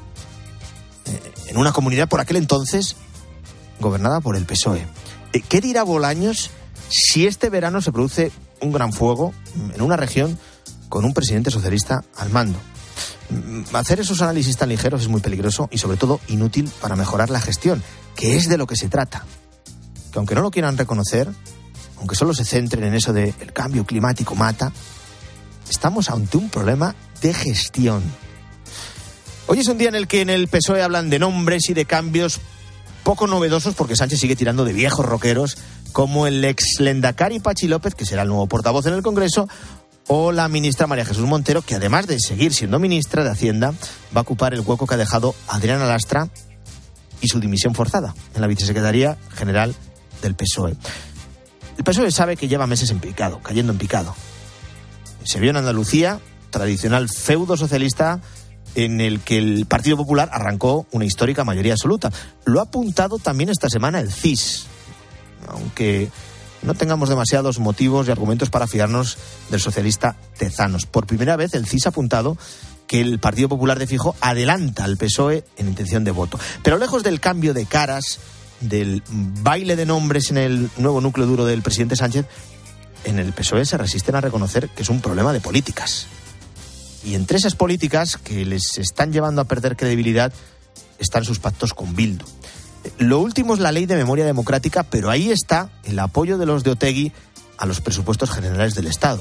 en una comunidad por aquel entonces gobernada por el P S O E. ¿Qué dirá Bolaños si este verano se produce un gran fuego en una región con un presidente socialista al mando? Hacer esos análisis tan ligeros es muy peligroso y sobre todo inútil para mejorar la gestión, que es de lo que se trata. Que aunque no lo quieran reconocer, aunque solo se centren en eso de el cambio climático mata, estamos ante un problema de gestión. Hoy es un día en el que en el P S O E hablan de nombres y de cambios poco novedosos, porque Sánchez sigue tirando de viejos roqueros como el ex Lendakari Pachi López, que será el nuevo portavoz en el Congreso, o la ministra María Jesús Montero, que además de seguir siendo ministra de Hacienda, va a ocupar el hueco que ha dejado Adriana Lastra y su dimisión forzada en la Vicesecretaría General del P S O E. El P S O E sabe que lleva meses en picado, cayendo en picado. Se vio en Andalucía, tradicional feudo socialista, en el que el Partido Popular arrancó una histórica mayoría absoluta. Lo ha apuntado también esta semana el C I S, aunque no tengamos demasiados motivos y argumentos para fiarnos del socialista Tezanos. Por primera vez el C I S ha apuntado que el Partido Popular de Feijóo adelanta al P S O E en intención de voto. Pero lejos del cambio de caras, del baile de nombres en el nuevo núcleo duro del presidente Sánchez, en el P S O E se resisten a reconocer que es un problema de políticas. Y entre esas políticas que les están llevando a perder credibilidad están sus pactos con Bildu. Lo último es la ley de memoria democrática, pero ahí está el apoyo de los de Otegi a los presupuestos generales del Estado.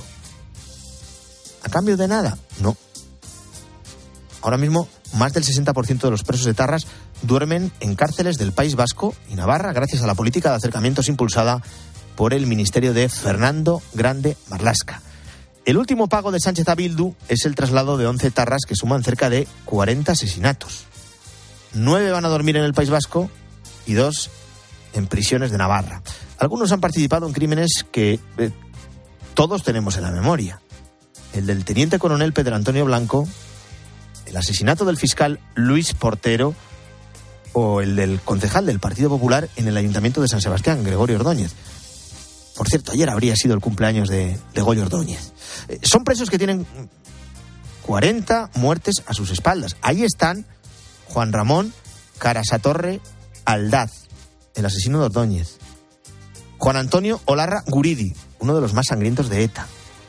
¿A cambio de nada? No. Ahora mismo, más del sesenta por ciento de los presos etarras duermen en cárceles del País Vasco y Navarra gracias a la política de acercamientos impulsada por el ministerio de Fernando Grande Marlaska. El último pago de Sánchez a Bildu es el traslado de once etarras que suman cerca de cuarenta asesinatos. Nueve van a dormir en el País Vasco y dos en prisiones de Navarra. Algunos han participado en crímenes que eh, todos tenemos en la memoria. El del teniente coronel Pedro Antonio Blanco, el asesinato del fiscal Luis Portero o el del concejal del Partido Popular en el Ayuntamiento de San Sebastián, Gregorio Ordóñez. Por cierto, ayer habría sido el cumpleaños de, de Goyo Ordóñez. Eh, son presos que tienen cuarenta muertes a sus espaldas. Ahí están Juan Ramón Carasatorre Aldaz, el asesino de Ordóñez. Juan Antonio Olarra Guridi, uno de los más sangrientos de ETA.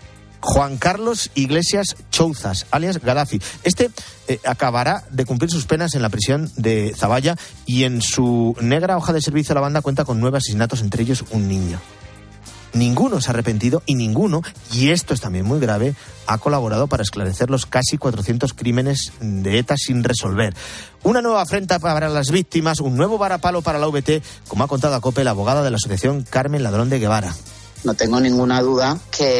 Juan Carlos Iglesias Chouzas, alias Gaddafi. Este eh, acabará de cumplir sus penas en la prisión de Zaballa y en su negra hoja de servicio a la banda cuenta con nueve asesinatos, entre ellos un niño. Ninguno se ha arrepentido y ninguno, y esto es también muy grave, ha colaborado para esclarecer los casi cuatrocientos crímenes de ETA sin resolver. Una nueva afrenta para las víctimas, un nuevo varapalo para la V T, como ha contado a COPE la abogada de la asociación Carmen Ladrón de Guevara.
No tengo ninguna duda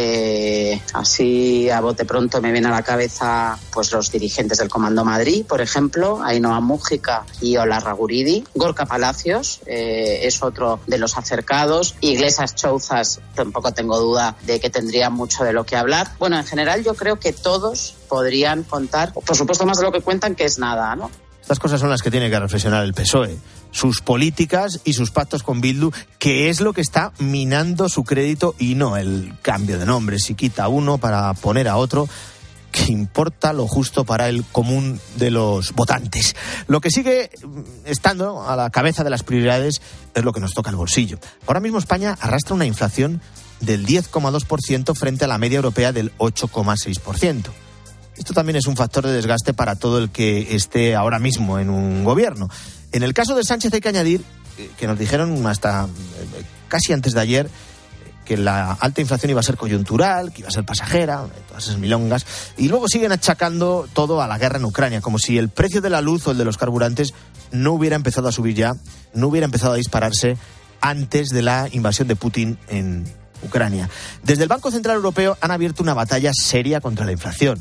que así a bote pronto me viene a la cabeza pues los dirigentes del Comando Madrid, por ejemplo, Ainhoa Mújica y Olarra Guridi. Gorka Palacios eh, es otro de los acercados. Iglesias Chouzas, tampoco tengo duda de que tendrían mucho de lo que hablar. Bueno, en general yo creo que todos podrían contar, por supuesto más de lo que cuentan, que es nada, ¿no?
Estas cosas son las que tiene que reflexionar el P S O E. Sus políticas y sus pactos con Bildu, que es lo que está minando su crédito y no el cambio de nombre. Si quita uno para poner a otro, que importa lo justo para el común de los votantes. Lo que sigue estando a la cabeza de las prioridades es lo que nos toca el bolsillo. Ahora mismo España arrastra una inflación del diez coma dos por ciento frente a la media europea del ocho coma seis por ciento. Esto también es un factor de desgaste para todo el que esté ahora mismo en un gobierno. En el caso de Sánchez hay que añadir que nos dijeron hasta casi antes de ayer que la alta inflación iba a ser coyuntural, que iba a ser pasajera, todas esas milongas, y luego siguen achacando todo a la guerra en Ucrania, como si el precio de la luz o el de los carburantes no hubiera empezado a subir ya, no hubiera empezado a dispararse antes de la invasión de Putin en Ucrania. Desde el Banco Central Europeo han abierto una batalla seria contra la inflación.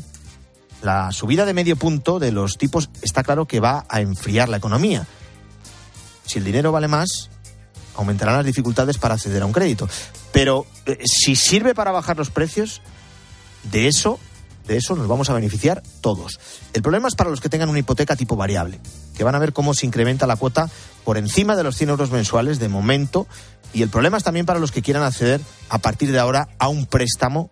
La subida de medio punto de los tipos está claro que va a enfriar la economía. Si el dinero vale más, aumentarán las dificultades para acceder a un crédito. Pero eh, si sirve para bajar los precios, de eso, de eso nos vamos a beneficiar todos. El problema es para los que tengan una hipoteca tipo variable, que van a ver cómo se incrementa la cuota por encima de los cien euros mensuales de momento. Y el problema es también para los que quieran acceder a partir de ahora a un préstamo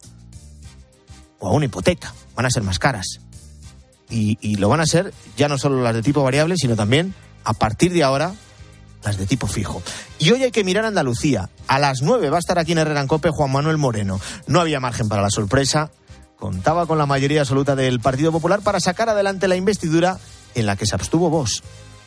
o a una hipoteca. Van a ser más caras. Y, y lo van a ser ya no solo las de tipo variable, sino también, a partir de ahora, las de tipo fijo. Y hoy hay que mirar a Andalucía. A las nueve va a estar aquí en Herrera en Cope Juan Manuel Moreno. No había margen para la sorpresa. Contaba con la mayoría absoluta del Partido Popular para sacar adelante la investidura en la que se abstuvo Vox.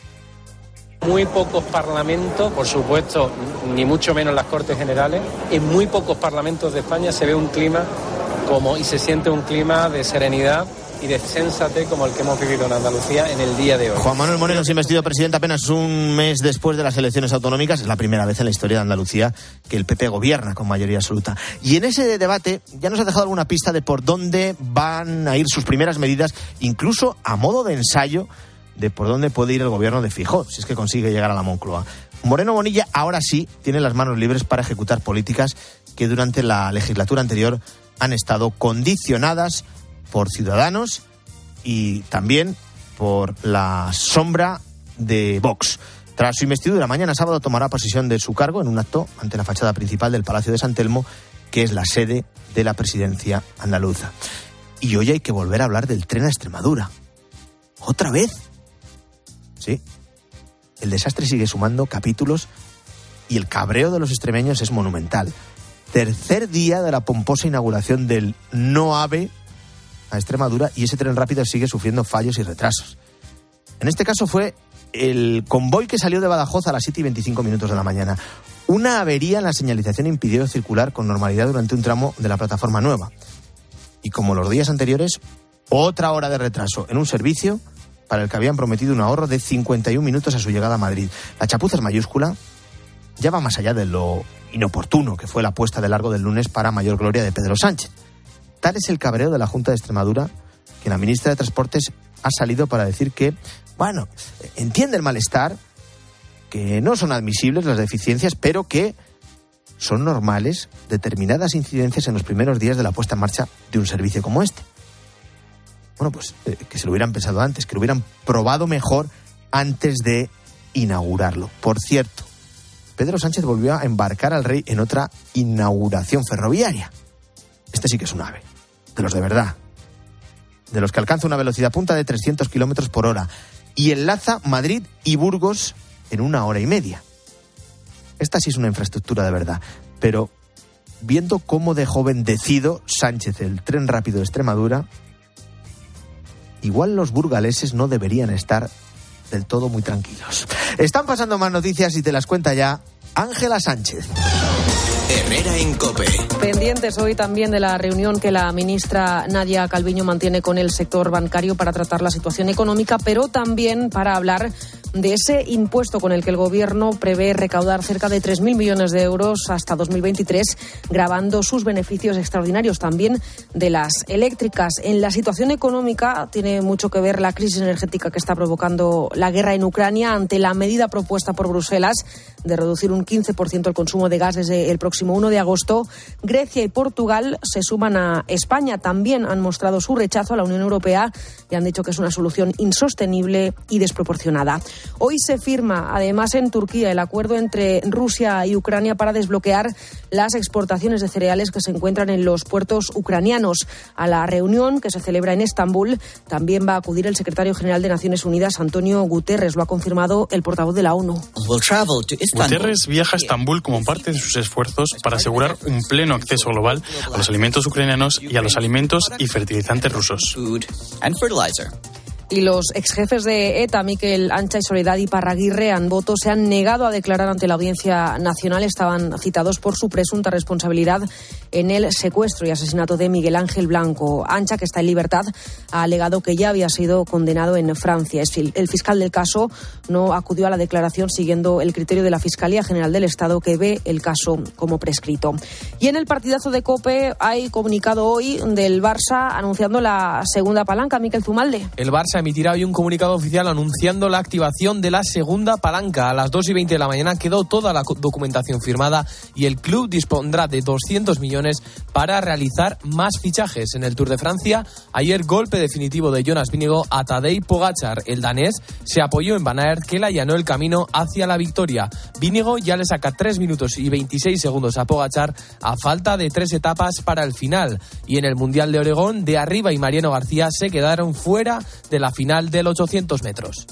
Muy pocos parlamentos, por supuesto, ni mucho menos las Cortes Generales. En muy pocos parlamentos de España se ve un clima como y se siente un clima de serenidad y de sensatez como el que hemos vivido en Andalucía en el día de hoy.
Juan Manuel Moreno se ha investido presidente apenas un mes después de las elecciones autonómicas. Es la primera vez en la historia de Andalucía que el P P gobierna con mayoría absoluta. Y en ese debate ya nos ha dejado alguna pista de por dónde van a ir sus primeras medidas, incluso a modo de ensayo de por dónde puede ir el gobierno de Feijóo, si es que consigue llegar a la Moncloa. Moreno Bonilla ahora sí tiene las manos libres para ejecutar políticas que durante la legislatura anterior han estado condicionadas por Ciudadanos y también por la sombra de Vox. Tras su investidura, mañana sábado tomará posesión de su cargo en un acto ante la fachada principal del Palacio de San Telmo, que es la sede de la presidencia andaluza. Y hoy hay que volver a hablar del tren a Extremadura. ¿Otra vez? Sí. El desastre sigue sumando capítulos y el cabreo de los extremeños es monumental. Tercer día de la pomposa inauguración del No AVE a Extremadura y ese tren rápido sigue sufriendo fallos y retrasos. En este caso fue el convoy que salió de Badajoz a las siete y veinticinco minutos de la mañana. Una avería en la señalización impidió circular con normalidad durante un tramo de la plataforma nueva. Y como los días anteriores, otra hora de retraso en un servicio para el que habían prometido un ahorro de cincuenta y un minutos a su llegada a Madrid. La chapuza es mayúscula, ya va más allá de lo inoportuno que fue la puesta de largo del lunes para mayor gloria de Pedro Sánchez. Tal es el cabreo de la Junta de Extremadura que la ministra de Transportes ha salido para decir que, bueno, entiende el malestar, que no son admisibles las deficiencias, pero que son normales determinadas incidencias en los primeros días de la puesta en marcha de un servicio como este. Bueno, pues eh, que se lo hubieran pensado antes, que lo hubieran probado mejor antes de inaugurarlo. Por cierto, Pedro Sánchez volvió a embarcar al rey en otra inauguración ferroviaria. Este sí que es un ave, de los de verdad, de los que alcanza una velocidad punta de trescientos kilómetros por hora y enlaza Madrid y Burgos en una hora y media. Esta sí es una infraestructura de verdad, pero viendo cómo dejó bendecido Sánchez el tren rápido de Extremadura, igual los burgaleses no deberían estar del todo muy tranquilos. Están pasando más noticias y te las cuenta ya Ángela Sánchez.
Herrera en COPE.
Pendientes hoy también de la reunión que la ministra Nadia Calviño mantiene con el sector bancario para tratar la situación económica, pero también para hablar de ese impuesto con el que el Gobierno prevé recaudar cerca de tres mil millones de euros hasta dos mil veintitrés, gravando sus beneficios extraordinarios también de las eléctricas. En la situación económica tiene mucho que ver la crisis energética que está provocando la guerra en Ucrania ante la medida propuesta por Bruselas de reducir un quince por ciento el consumo de gas desde el próximo uno de agosto. Grecia y Portugal se suman a España. También han mostrado su rechazo a la Unión Europea y han dicho que es una solución insostenible y desproporcionada. Hoy se firma, además, en Turquía el acuerdo entre Rusia y Ucrania para desbloquear las exportaciones de cereales que se encuentran en los puertos ucranianos. A la reunión que se celebra en Estambul también va a acudir el secretario general de Naciones Unidas, Antonio Guterres. Lo ha confirmado el portavoz de la ONU.
Guterres viaja a Estambul como parte de sus esfuerzos para asegurar un pleno acceso global a los alimentos ucranianos y a los alimentos y fertilizantes rusos.
Y los exjefes de ETA, Miquel Ancha y Soledad Iparraguirre Anboto, se han negado a declarar ante la Audiencia Nacional. Estaban citados por su presunta responsabilidad en el secuestro y asesinato de Miguel Ángel Blanco. Ancha, que está en libertad, ha alegado que ya había sido condenado en Francia. El fiscal del caso no acudió a la declaración siguiendo el criterio de la Fiscalía General del Estado, que ve el caso como prescrito. Y en el partidazo de COPE hay comunicado hoy del Barça anunciando la segunda palanca. Miquel Zumalde.
El Barça emitirá hoy un comunicado oficial anunciando la activación de la segunda palanca. A las dos y veinte de la mañana quedó toda la documentación firmada y el club dispondrá de doscientos millones para realizar más fichajes. En el Tour de Francia, ayer golpe definitivo de Jonas Vingegaard a Tadej Pogačar. El danés se apoyó en Van Aert, que le allanó el camino hacia la victoria. Vingegaard ya le saca tres minutos y veintiséis segundos a Pogačar a falta de tres etapas para el final. Y en el Mundial de Oregón, De Arriba y Mariano García se quedaron fuera de la final del ochocientos metros.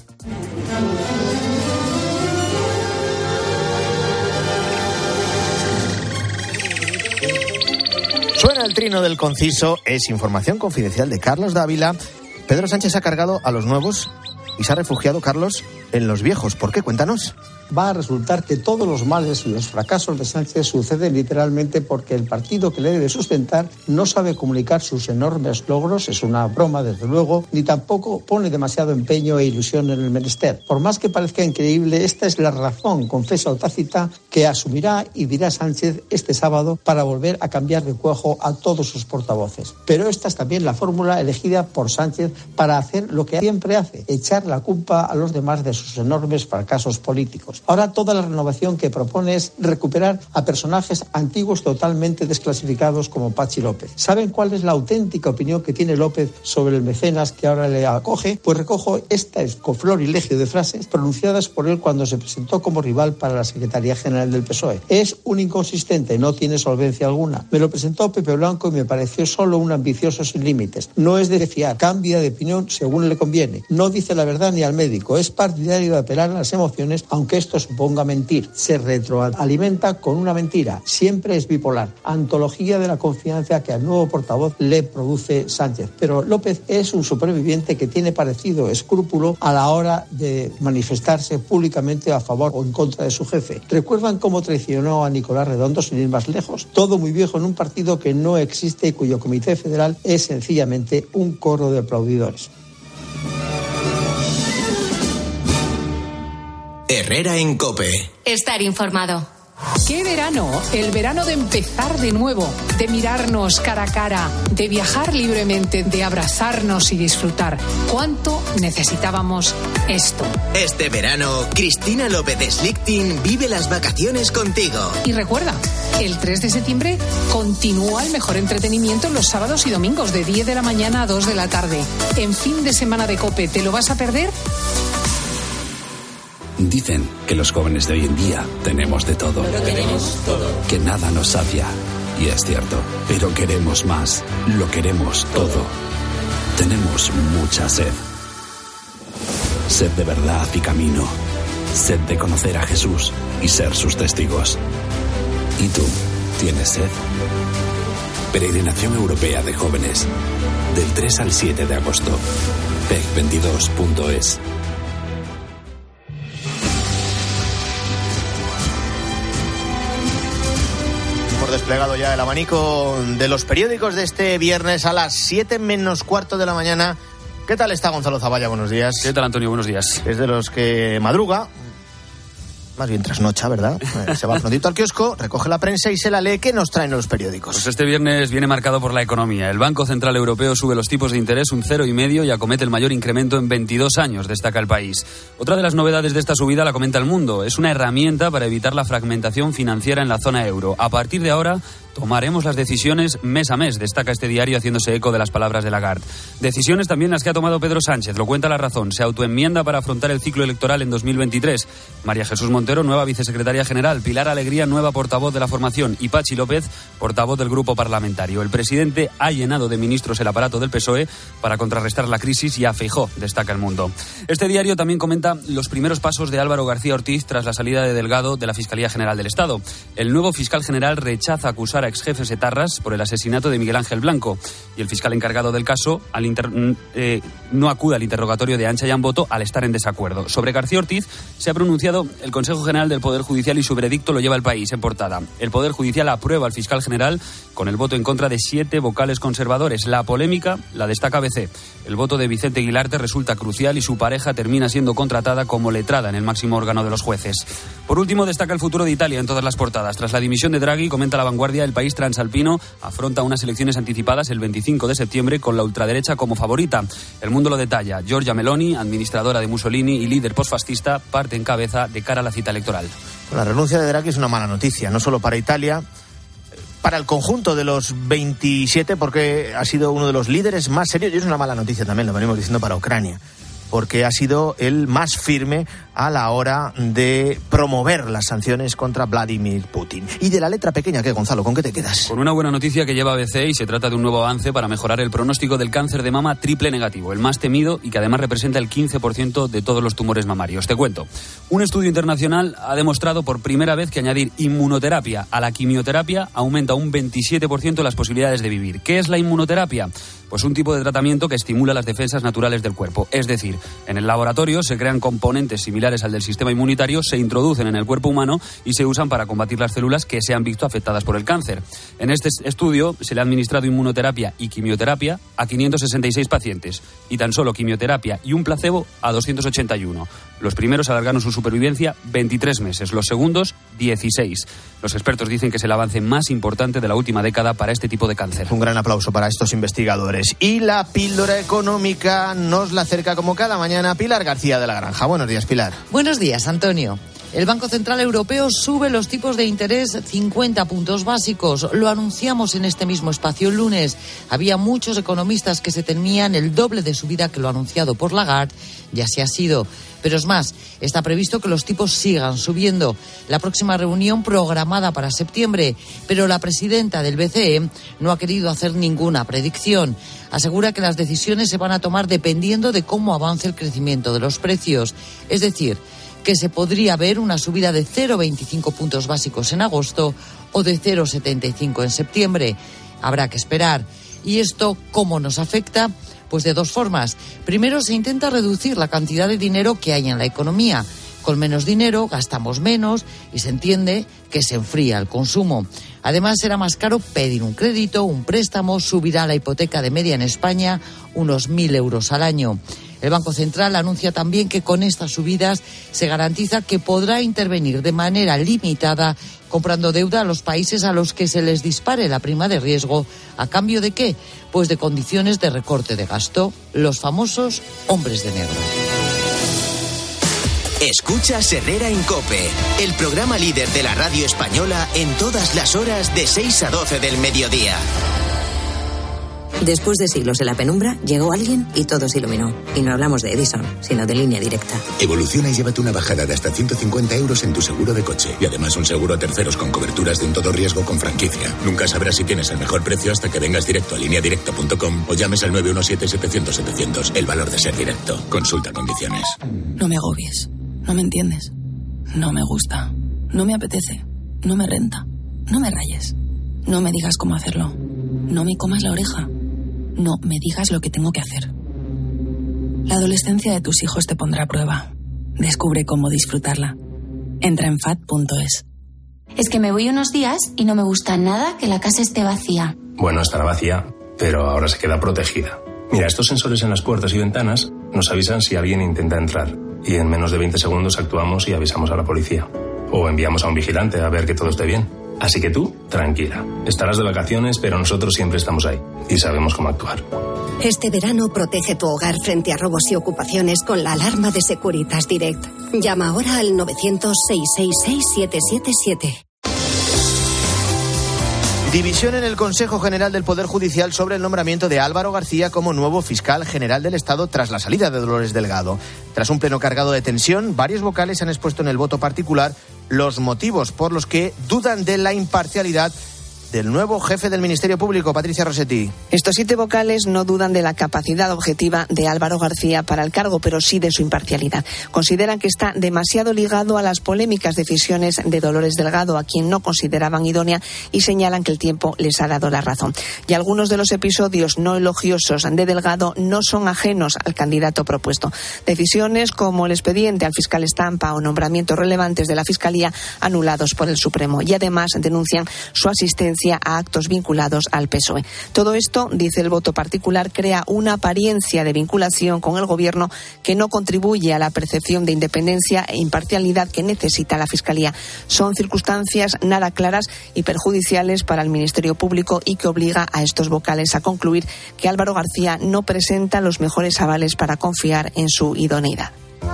Suena el trino del conciso, es información confidencial de Carlos Dávila. Pedro Sánchez ha cargado a los nuevos y se ha refugiado, Carlos, en los viejos. ¿Por qué? Cuéntanos.
Va a resultar que todos los males y los fracasos de Sánchez suceden literalmente porque el partido que le debe sustentar no sabe comunicar sus enormes logros, es una broma desde luego, ni tampoco pone demasiado empeño e ilusión en el menester. Por más que parezca increíble, esta es la razón, confesa o tácita, que asumirá y dirá Sánchez este sábado para volver a cambiar de cuajo a todos sus portavoces. Pero esta es también la fórmula elegida por Sánchez para hacer lo que siempre hace, echar la culpa a los demás de sus enormes fracasos políticos. Ahora toda la renovación que propone es recuperar a personajes antiguos totalmente desclasificados como Pachi López. ¿Saben cuál es la auténtica opinión que tiene López sobre el mecenas que ahora le acoge? Pues recojo esta escoflorilegio de frases pronunciadas por él cuando se presentó como rival para la Secretaría General del P S O E. Es un inconsistente, no tiene solvencia alguna. Me lo presentó Pepe Blanco y me pareció solo un ambicioso sin límites. No es de fiar, cambia de opinión según le conviene. No dice la verdad ni al médico. Es partidario de apelar a las emociones, aunque es esto suponga mentir. Se retroalimenta con una mentira. Siempre es bipolar. Antología de la confianza que al nuevo portavoz le produce Sánchez. Pero López es un superviviente que tiene parecido escrúpulo a la hora de manifestarse públicamente a favor o en contra de su jefe. ¿Recuerdan cómo traicionó a Nicolás Redondo sin ir más lejos? Todo muy viejo en un partido que no existe y cuyo comité federal es sencillamente un coro de aplaudidores.
Herrera en COPE.
Estar informado.
¡Qué verano! El verano de empezar de nuevo, de mirarnos cara a cara, de viajar libremente, de abrazarnos y disfrutar. ¿Cuánto necesitábamos esto?
Este verano, Cristina López Slichting vive las vacaciones contigo.
Y recuerda, el tres de septiembre continúa el mejor entretenimiento los sábados y domingos de diez de la mañana a dos de la tarde. En fin de semana de COPE, ¿te lo vas a perder?
Dicen que los jóvenes de hoy en día tenemos de todo.
Pero queremos todo.
Que nada nos sacia. Y es cierto. Pero queremos más. Lo queremos todo. Tenemos mucha sed. Sed de verdad y camino. Sed de conocer a Jesús y ser sus testigos. ¿Y tú? ¿Tienes sed? Peregrinación Europea de Jóvenes. Del tres al siete de agosto. P E C veintidós punto es.
Desplegado ya el abanico de los periódicos de este viernes a las siete menos cuarto de la mañana. ¿Qué tal está Gonzalo Zavalla? Buenos días.
¿Qué tal, Antonio? Buenos días.
Es de los que madruga, más bien trasnocha, ¿verdad? Se va prontito al kiosco, recoge la prensa y se la lee. ¿Qué nos traen los periódicos?
Pues este viernes viene marcado por la economía. El Banco Central Europeo sube los tipos de interés un cero y medio y acomete el mayor incremento en veintidós años, destaca El País. Otra de las novedades de esta subida la comenta El Mundo. Es una herramienta para evitar la fragmentación financiera en la zona euro. A partir de ahora tomaremos las decisiones mes a mes, destaca este diario haciéndose eco de las palabras de Lagarde. Decisiones también las que ha tomado Pedro Sánchez, lo cuenta La Razón. Se autoenmienda para afrontar el ciclo electoral en dos mil veintitrés. María Jesús Montero, nueva vicesecretaria general. Pilar Alegría, nueva portavoz de la formación. Y Pachi López, portavoz del grupo parlamentario. El presidente ha llenado de ministros el aparato del P S O E para contrarrestar la crisis y a Feijóo, destaca El Mundo. Este diario también comenta los primeros pasos de Álvaro García Ortiz tras la salida de Delgado de la Fiscalía General del Estado. El nuevo fiscal general rechaza acusar a exjefes etarras por el asesinato de Miguel Ángel Blanco y el fiscal encargado del caso al inter, eh, no acude al interrogatorio de Ancha Yamboto al estar en desacuerdo. Sobre García Ortiz se ha pronunciado el Consejo General del Poder Judicial y su veredicto lo lleva El País en portada. El Poder Judicial aprueba al fiscal general con el voto en contra de siete vocales conservadores. La polémica la destaca A B C. El voto de Vicente Guilarte resulta crucial y su pareja termina siendo contratada como letrada en el máximo órgano de los jueces. Por último, destaca el futuro de Italia en todas las portadas. Tras la dimisión de Draghi, comenta La Vanguardia, el país transalpino afronta unas elecciones anticipadas el veinticinco de septiembre con la ultraderecha como favorita. El Mundo lo detalla. Giorgia Meloni, administradora de Mussolini y líder postfascista, parte en cabeza de cara a la cita electoral.
La renuncia de Draghi es una mala noticia, no solo para Italia, para el conjunto de los veintisiete, porque ha sido uno de los líderes más serios, y es una mala noticia también, lo venimos diciendo, para Ucrania, porque ha sido el más firme a la hora de promover las sanciones contra Vladimir Putin. Y de la letra pequeña, ¿qué, Gonzalo? ¿Con qué te quedas?
Con una buena noticia que lleva A B C y se trata de un nuevo avance para mejorar el pronóstico del cáncer de mama triple negativo, el más temido y que además representa el quince por ciento de todos los tumores mamarios. Te cuento. Un estudio internacional ha demostrado por primera vez que añadir inmunoterapia a la quimioterapia aumenta un veintisiete por ciento las posibilidades de vivir. ¿Qué es la inmunoterapia? Pues un tipo de tratamiento que estimula las defensas naturales del cuerpo. Es decir, en el laboratorio se crean componentes similares al del sistema inmunitario, se introducen en el cuerpo humano y se usan para combatir las células que se han visto afectadas por el cáncer. En este estudio se le ha administrado inmunoterapia y quimioterapia a quinientos sesenta y seis pacientes y tan solo quimioterapia y un placebo a doscientos ochenta y uno. Los primeros alargaron su supervivencia veintitrés meses, los segundos dieciséis. Los expertos dicen que es el avance más importante de la última década para este tipo de cáncer.
Un gran aplauso para estos investigadores. Y la píldora económica nos la acerca como cada mañana Pilar García de la Granja. Buenos días, Pilar.
Buenos días, Antonio. El Banco Central Europeo sube los tipos de interés cincuenta puntos básicos. Lo anunciamos en este mismo espacio el lunes. Había muchos economistas que se temían el doble de subida que lo anunciado por Lagarde. Y así ha sido. Pero es más, está previsto que los tipos sigan subiendo. La próxima reunión programada para septiembre, pero la presidenta del B C E no ha querido hacer ninguna predicción. Asegura que las decisiones se van a tomar dependiendo de cómo avance el crecimiento de los precios. Es decir, que se podría ver una subida de cero coma veinticinco puntos básicos en agosto o de cero coma setenta y cinco en septiembre. Habrá que esperar. ¿Y esto cómo nos afecta? Pues de dos formas. Primero, se intenta reducir la cantidad de dinero que hay en la economía. Con menos dinero gastamos menos y se entiende que se enfría el consumo. Además, será más caro pedir un crédito, un préstamo, subirá la hipoteca de media en España unos mil euros al año. El Banco Central anuncia también que con estas subidas se garantiza que podrá intervenir de manera limitada comprando deuda a los países a los que se les dispare la prima de riesgo. ¿A cambio de qué? Pues de condiciones de recorte de gasto, los famosos hombres de negro.
Escuchas Herrera en COPE, el programa líder de la radio española en todas las horas de seis a doce del mediodía.
Después de siglos en la penumbra, llegó alguien y todo se iluminó. Y no hablamos de Edison, sino de Línea Directa.
Evoluciona y llévate una bajada de hasta ciento cincuenta euros en tu seguro de coche. Y además un seguro a terceros con coberturas de un todo riesgo con franquicia. Nunca sabrás si tienes el mejor precio hasta que vengas directo a línea directa punto com o llames al nueve uno siete, setecientos, setecientos. El valor de ser directo. Consulta condiciones.
No me agobies. No me entiendes. No me gusta. No me apetece. No me renta. No me rayes. No me digas cómo hacerlo. No me comas la oreja. No me digas lo que tengo que hacer. La adolescencia de tus hijos te pondrá a prueba. Descubre cómo disfrutarla. Entra en fat punto es.
Es que me voy unos días y no me gusta nada que la casa esté vacía.
Bueno, estará vacía, pero ahora se queda protegida. Mira, estos sensores en las puertas y ventanas nos avisan si alguien intenta entrar. Y en menos de veinte segundos actuamos y avisamos a la policía. O enviamos a un vigilante a ver que todo esté bien. Así que tú, tranquila. Estarás de vacaciones, pero nosotros siempre estamos ahí. Y sabemos cómo actuar.
Este verano protege tu hogar frente a robos y ocupaciones con la alarma de Securitas Direct. Llama ahora al novecientos, seiscientos sesenta y seis, siete siete siete.
División en el Consejo General del Poder Judicial sobre el nombramiento de Álvaro García como nuevo fiscal general del Estado tras la salida de Dolores Delgado. Tras un pleno cargado de tensión, varios vocales han expuesto en el voto particular los motivos por los que dudan de la imparcialidad del nuevo jefe del Ministerio Público, Patricia Rossetti.
Estos siete vocales no dudan de la capacidad objetiva de Álvaro García para el cargo, pero sí de su imparcialidad. Consideran que está demasiado ligado a las polémicas decisiones de Dolores Delgado, a quien no consideraban idónea, y señalan que el tiempo les ha dado la razón. Y algunos de los episodios no elogiosos de Delgado no son ajenos al candidato propuesto. Decisiones como el expediente al fiscal Estampa o nombramientos relevantes de la Fiscalía anulados por el Supremo. Y además denuncian su asistencia a actos vinculados al P S O E. Todo esto, dice el voto particular, crea una apariencia de vinculación con el Gobierno que no contribuye a la percepción de independencia e imparcialidad que necesita la Fiscalía. Son circunstancias nada claras y perjudiciales para el Ministerio Público y que obliga a estos vocales a concluir que Álvaro García no presenta los mejores avales para confiar en su idoneidad.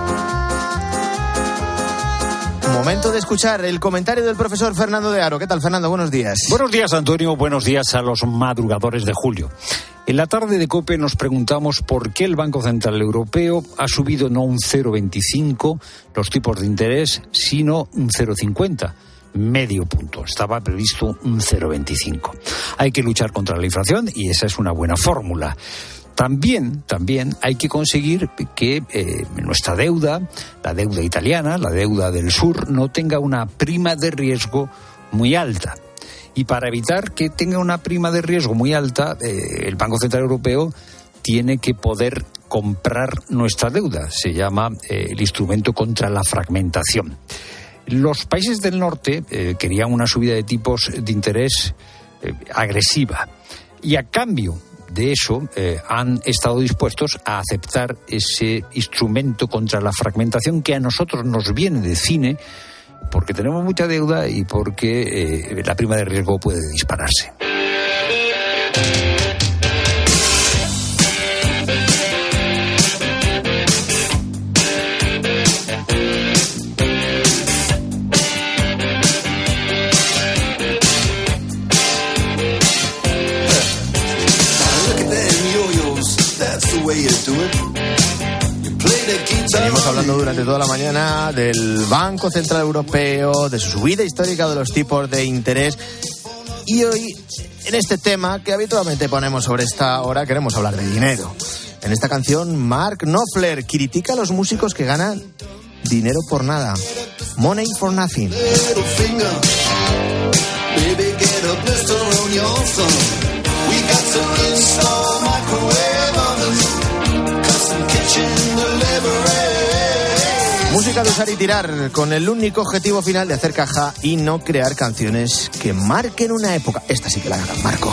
Momento de escuchar el comentario del profesor Fernando de Aro. ¿Qué tal, Fernando? Buenos días.
Buenos días, Antonio. Buenos días a los madrugadores de julio. En la tarde de COPE nos preguntamos por qué el Banco Central Europeo ha subido no un cero coma veinticinco los tipos de interés, sino un cero coma cincuenta. Medio punto. Estaba previsto un cero coma veinticinco. Hay que luchar contra la inflación y esa es una buena fórmula. También, también hay que conseguir que eh, nuestra deuda, la deuda italiana, la deuda del sur, no tenga una prima de riesgo muy alta. Y para evitar que tenga una prima de riesgo muy alta, eh, el Banco Central Europeo tiene que poder comprar nuestra deuda. Se llama eh, el instrumento contra la fragmentación. Los países del norte eh, querían una subida de tipos de interés eh, agresiva. Y a cambio de eso, eh, han estado dispuestos a aceptar ese instrumento contra la fragmentación que a nosotros nos viene de cine porque tenemos mucha deuda y porque eh, la prima de riesgo puede dispararse.
Venimos hablando durante toda la mañana del Banco Central Europeo, de su subida histórica de los tipos de interés. Y hoy, en este tema que habitualmente ponemos sobre esta hora, queremos hablar de dinero. En esta canción, Mark Knopfler critica a los músicos que ganan dinero por nada. Money for nothing. Música de usar y tirar, con el único objetivo final de hacer caja y no crear canciones que marquen una época. Esta sí que la hagan, Marco.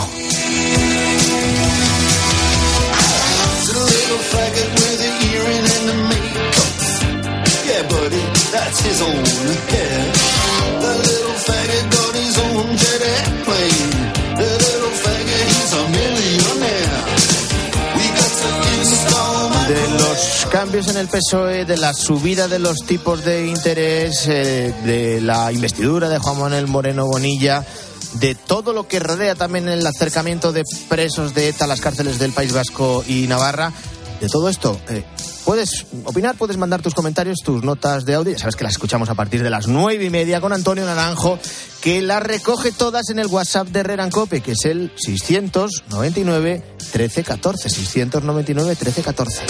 De los cambios en el P S O E, de la subida de los tipos de interés, eh, de la investidura de Juan Manuel Moreno Bonilla, de todo lo que rodea también el acercamiento de presos de ETA a las cárceles del País Vasco y Navarra, de todo esto, eh, puedes opinar, puedes mandar tus comentarios, tus notas de audio. Ya sabes que las escuchamos a partir de las nueve y media con Antonio Naranjo, que las recoge todas en el WhatsApp de Herrera en Cope, que es el seiscientos noventa y nueve trece catorce. seiscientos noventa y nueve trece catorce.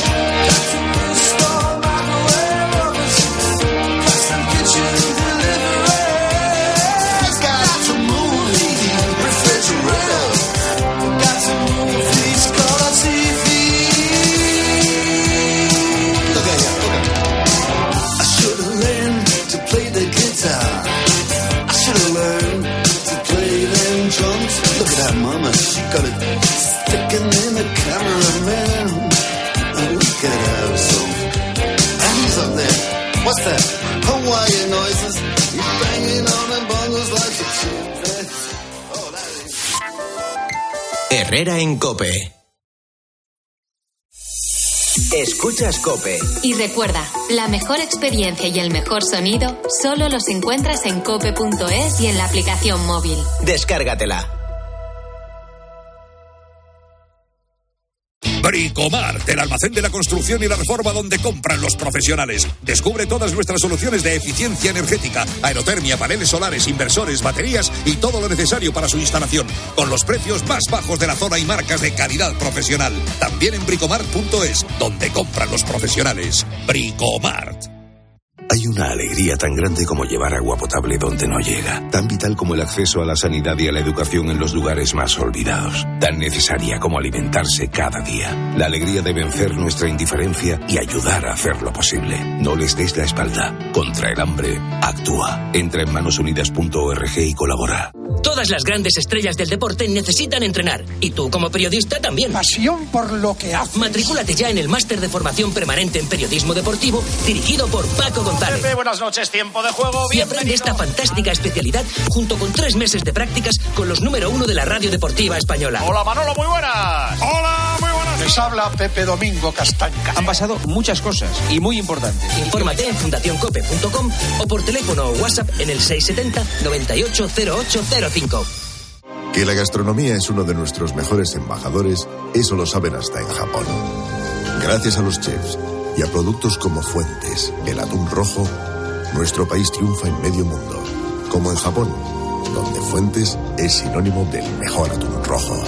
Herrera en Cope. Escuchas Cope.
Y recuerda, la mejor experiencia y el mejor sonido solo los encuentras en cope punto es y en la aplicación móvil.
Descárgatela.
Bricomart, el almacén de la construcción y la reforma donde compran los profesionales. Descubre todas nuestras soluciones de eficiencia energética, aerotermia, paneles solares, inversores, baterías y todo lo necesario para su instalación, con los precios más bajos de la zona y marcas de calidad profesional. También en bricomart punto es, donde compran los profesionales. Bricomart.
Hay una alegría tan grande como llevar agua potable donde no llega, tan vital como el acceso a la sanidad y a la educación en los lugares más olvidados, tan necesaria como alimentarse cada día. La alegría de vencer nuestra indiferencia y ayudar a hacerlo posible. No les des la espalda. Contra el hambre, actúa. Entra en manos unidas punto org y colabora.
Todas las grandes estrellas del deporte necesitan entrenar. Y tú, como periodista, también.
Pasión por lo que haces.
Matrículate ya en el máster de formación permanente en periodismo deportivo, dirigido por Paco González.
Pepe, buenas noches, tiempo de juego.
Y aprende esta fantástica especialidad junto con tres meses de prácticas con los número uno de la radio deportiva española.
Hola, Manolo, muy buenas. Hola, muy buenas. Les habla Pepe Domingo Castaña.
Han pasado muchas cosas y muy importantes.
Infórmate en fundación cope punto com o por teléfono o WhatsApp en el seiscientos setenta noventa y ocho cero ocho cero cinco.
Que la gastronomía es uno de nuestros mejores embajadores, eso lo saben hasta en Japón. Gracias a los chefs y a productos como Fuentes, el atún rojo, nuestro país triunfa en medio mundo, como en Japón, donde Fuentes es sinónimo del mejor atún rojo.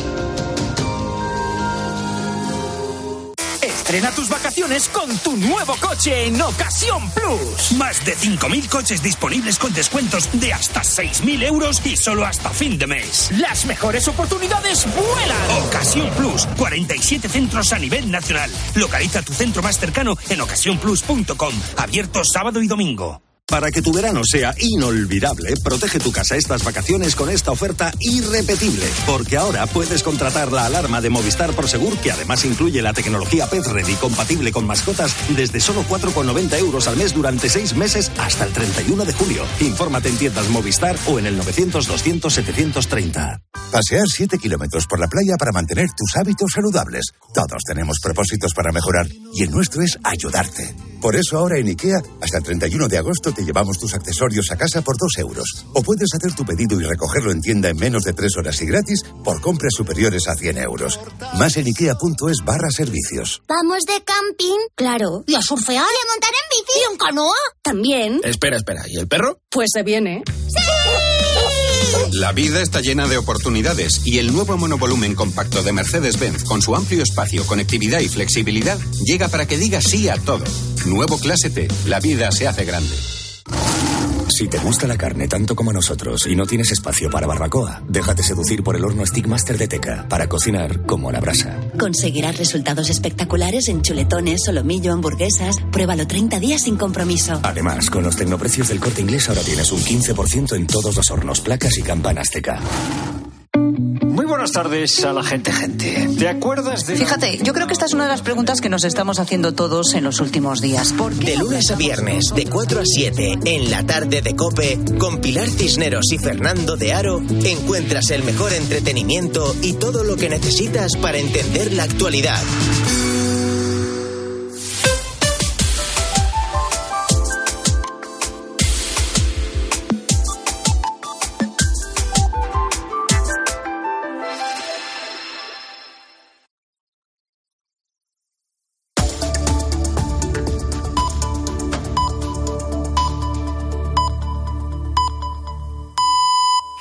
Estrena tus vacaciones con tu nuevo coche en Ocasión Plus. Más de cinco mil coches disponibles con descuentos de hasta seis mil euros y solo hasta fin de mes. Las mejores oportunidades vuelan. Ocasión Plus, cuarenta y siete centros a nivel nacional. Localiza tu centro más cercano en ocasión plus punto com. Abierto sábado y domingo.
Para que tu verano sea inolvidable, protege tu casa estas vacaciones con esta oferta irrepetible. Porque ahora puedes contratar la alarma de Movistar Prosegur, que además incluye la tecnología Pet Ready compatible con mascotas, desde solo cuatro con noventa euros al mes durante seis meses hasta el treinta y uno de julio. Infórmate en tiendas Movistar o en el novecientos doscientos setecientos treinta.
Pasear siete kilómetros por la playa para mantener tus hábitos saludables. Todos tenemos propósitos para mejorar y el nuestro es ayudarte. Por eso ahora en IKEA, hasta el treinta y uno de agosto te llevamos tus accesorios a casa por dos euros. O puedes hacer tu pedido y recogerlo en tienda en menos de tres horas y gratis por compras superiores a cien euros. Más en ikea punto es barra servicios.
¿Vamos de camping? Claro. ¿Y a surfear? ¿Y a montar en bici? ¿Y en canoa? También.
Espera, espera. ¿Y el perro?
Pues se viene. ¡Sí!
La vida está llena de oportunidades y el nuevo monovolumen compacto de Mercedes-Benz, con su amplio espacio, conectividad y flexibilidad, llega para que diga sí a todo. Nuevo Clase T. La vida se hace grande.
Si te gusta la carne tanto como nosotros y no tienes espacio para barbacoa, déjate seducir por el horno Stickmaster de Teca para cocinar como a la brasa.
Conseguirás resultados espectaculares en chuletones, solomillo, hamburguesas. Pruébalo treinta días sin compromiso.
Además, con los tecnoprecios del Corte Inglés ahora tienes un quince por ciento en todos los hornos, placas y campanas Teca.
Muy buenas tardes a la gente, gente. ¿Te acuerdas de...?
Fíjate, yo creo que esta es una de las preguntas que nos estamos haciendo todos en los últimos días. ¿Por qué
de lunes a viernes, de cuatro a siete, en la tarde de COPE, con Pilar Cisneros y Fernando de Aro, encuentras el mejor entretenimiento y todo lo que necesitas para entender la actualidad.